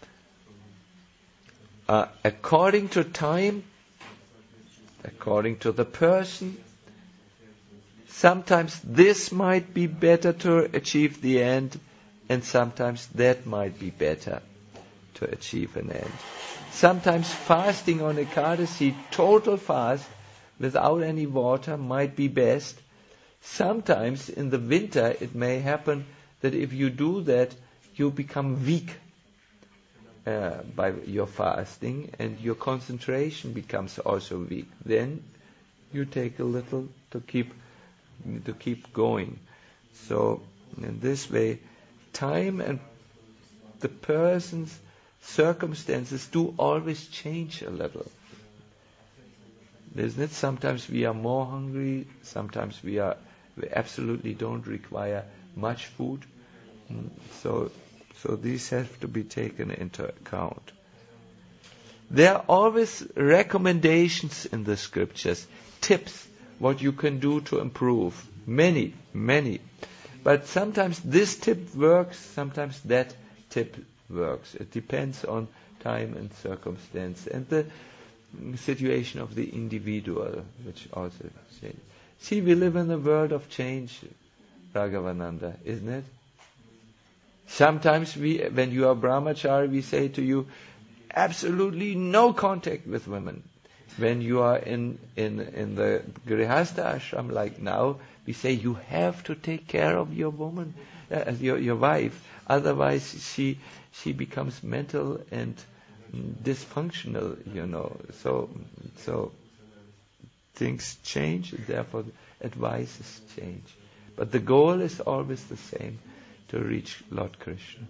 uh, according to time, according to the person, sometimes this might be better to achieve the end, and sometimes that might be better to achieve an end. Sometimes fasting on Ekadasi, total fast, without any water, might be best. Sometimes in the winter it may happen that if you do that, you become weak uh, by your fasting, and your concentration becomes also weak. Then you take a little to keep to keep going. So in this way, time and the person's circumstances do always change a little. Isn't it? Sometimes we are more hungry, sometimes we are we absolutely don't require much food. So so these have to be taken into account. There are always recommendations in the scriptures, tips, what you can do to improve. Many, many. But sometimes this tip works, sometimes that tip works. It depends on time and circumstance and the situation of the individual, which also changes. See, we live in a world of change, Raghavananda, isn't it? Sometimes we, when you are brahmachari, we say to you, absolutely no contact with women. When you are in, in, in the Grihastha ashram like now, we say you have to take care of your woman, uh, your, your wife. Otherwise she, she becomes mental and dysfunctional, you know. So, so things change, therefore advices change. But the goal is always the same, to reach Lord Krishna.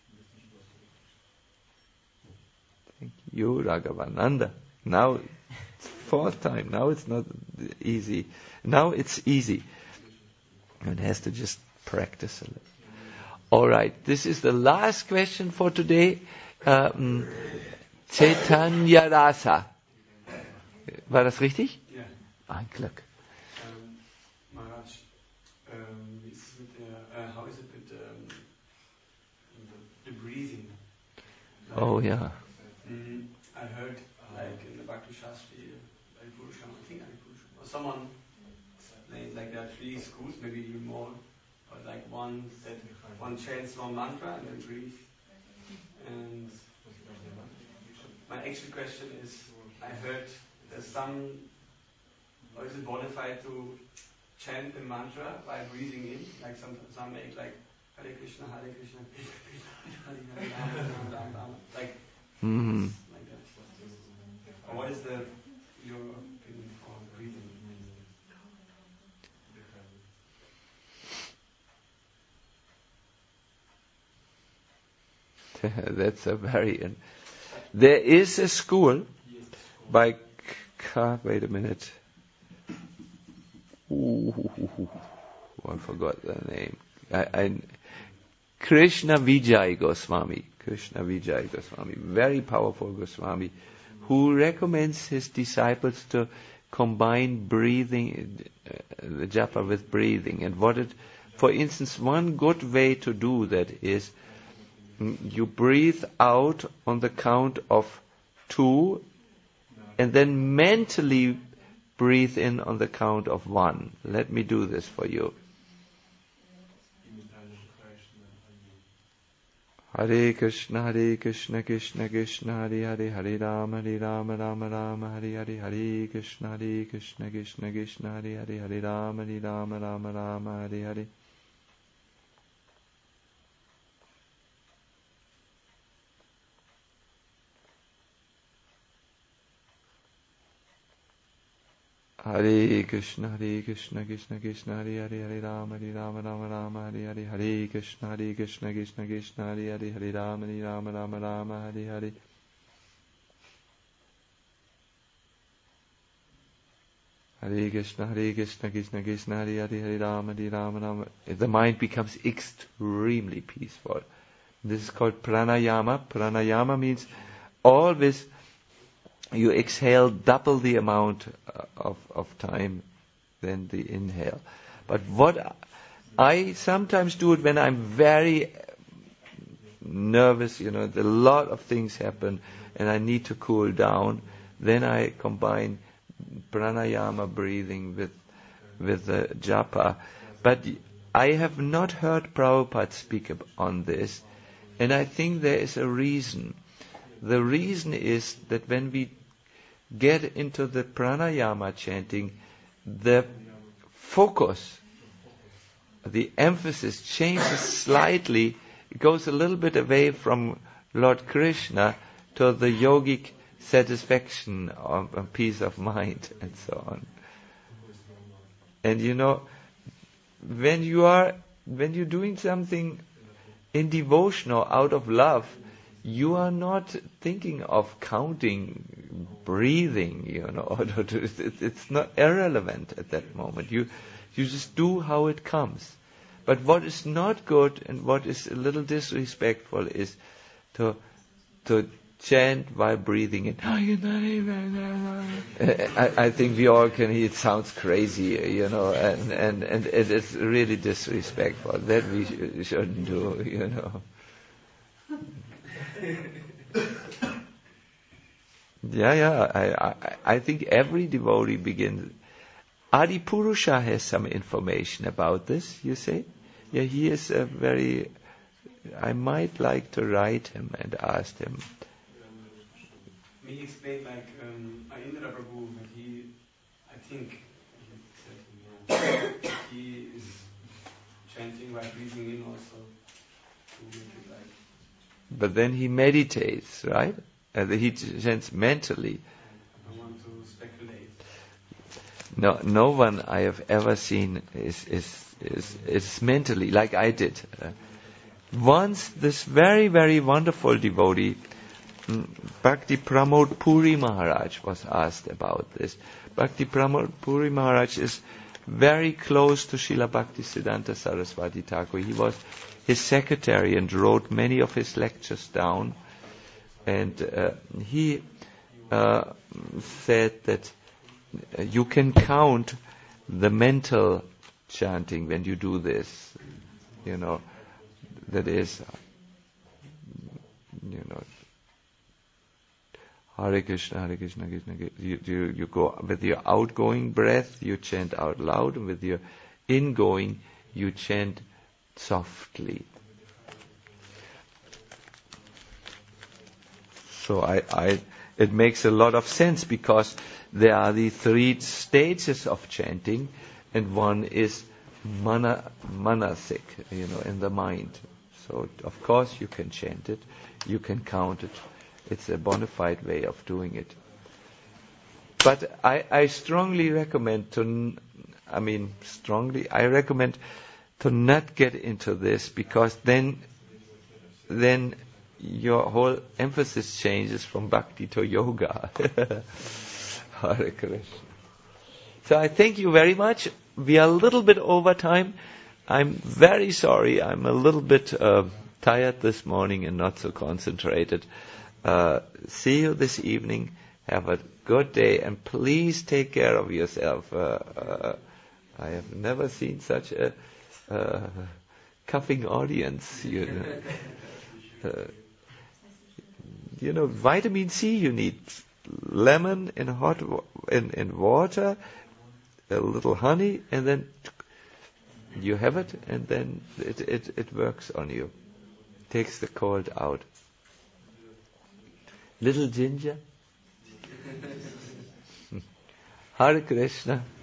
Thank you, Raghavananda. Now, fourth time. Now it's not easy. Now it's easy. One has to just practice a little. All right. This is the last question for today. Um, Chaitanya Rasa. War das richtig? Ja. Ein Glück. Um, Maharaj, um, wie ist es mit der, uh, how is it with um, the, the breathing? Like, Oh yeah. Mm, I heard like in the Bhakti Shastri, Aripurusham, I think Aripurusham, or someone explained like there are three schools, maybe even more, but like one said one chants one mantra and then breathe. And my actual question is, I heard there's some, or is it modified to chant the mantra by breathing in, like some some make like Hare Krishna, Hare Krishna, like Mm-hmm. like that. Or what is the your opinion on breathing? That's a very... In- there is a school by... K- wait a minute. Ooh, I forgot the name. I, I, Krishna Vijay Goswami. Krishna Vijay Goswami. Very powerful Goswami, who recommends his disciples to combine breathing, uh, the japa with breathing. And what it... For instance, one good way to do that is you breathe out on the count of two and then mentally breathe in on the count of one. Let me do this for you. Hare Krishna, Hare Krishna, Krishna Krishna, Hare Hare, Hare Rama, Hare Rama, Rama Rama, Hare Hare, Hare Krishna, Hare Krishna, Krishna Krishna, Hare Hare, Hare Rama, Hare Rama, Rama Rama, Hare Hare. Hare Krishna, Hare Krishna, Krishna Krishna, Hare Hare, Hare Rama, Hare Rama, Rama Rama, Hare Hare, Hare Krishna, Hare Krishna, Krishna Krishna, Hare Hare, Hare Rama, Hare Rama, Rama Rama, Hare Hare. Hare Krishna, Hare Krishna, Krishna Krishna, Hare Hare, Hare Rama, Hare Rama, Rama. The mind becomes extremely peaceful. This is called pranayama. Pranayama means always you exhale double the amount of, of time than the inhale. But what I sometimes do it when I'm very nervous, you know, a lot of things happen and I need to cool down, then I combine pranayama breathing with with the japa. But I have not heard Prabhupada speak on this, and I think there is a reason. The reason is that when we get into the pranayama chanting, the focus, the emphasis changes slightly. It goes a little bit away from Lord Krishna to the yogic satisfaction of, of peace of mind and so on. And you know, when you are when you're doing something in devotion or out of love, you are not thinking of counting, breathing, you know. It's not irrelevant at that moment. You you just do how it comes. But what is not good and what is a little disrespectful is to to chant while breathing in. I, I think we all can hear it sounds crazy, you know, and, and, and it is really disrespectful. That we sh- shouldn't do, you know. Yeah, yeah. I, I, I think every devotee begins. Adipurusha has some information about this, you say? Yeah, he is a very... I might like to write him and ask him. He explained like um, Indra Prabhu, but he, I think, he said yeah, he is chanting while breathing in also to make it like. But then he meditates, right? And he chants mentally. I don't want to speculate. No, no one I have ever seen is is is, is mentally like I did. Uh, once this very very wonderful devotee, Bhakti Pramod Puri Maharaj, was asked about this. Bhakti Pramod Puri Maharaj is very close to Srila Bhaktisiddhanta Saraswati Thakur. He was his secretary and wrote many of his lectures down. And uh, he uh, said that you can count the mental chanting when you do this. You know, that is, you know, Hare Krishna, Hare Krishna, Krishna Krishna. You, you, you go with your outgoing breath, you chant out loud, and with your ingoing, you chant softly. So I, I, it makes a lot of sense because there are the three stages of chanting, and one is mana, manasik, you know, in the mind. So of course you can chant it, you can count it. It's a bona fide way of doing it. But I, I strongly recommend to, I mean, strongly, I recommend to not get into this because then, then your whole emphasis changes from bhakti to yoga. Hare Krishna. So I thank you very much. We are a little bit over time. I'm very sorry. I'm a little bit uh, tired this morning and not so concentrated. Uh, see you this evening. Have a good day, and please take care of yourself. Uh, uh, I have never seen such a uh, coughing audience. You know, uh, you know, vitamin C you need. Lemon in hot wa- in in water, a little honey, and then you have it, and then it it, it works on you. takes the cold out. Little Ginger. Hare Krishna.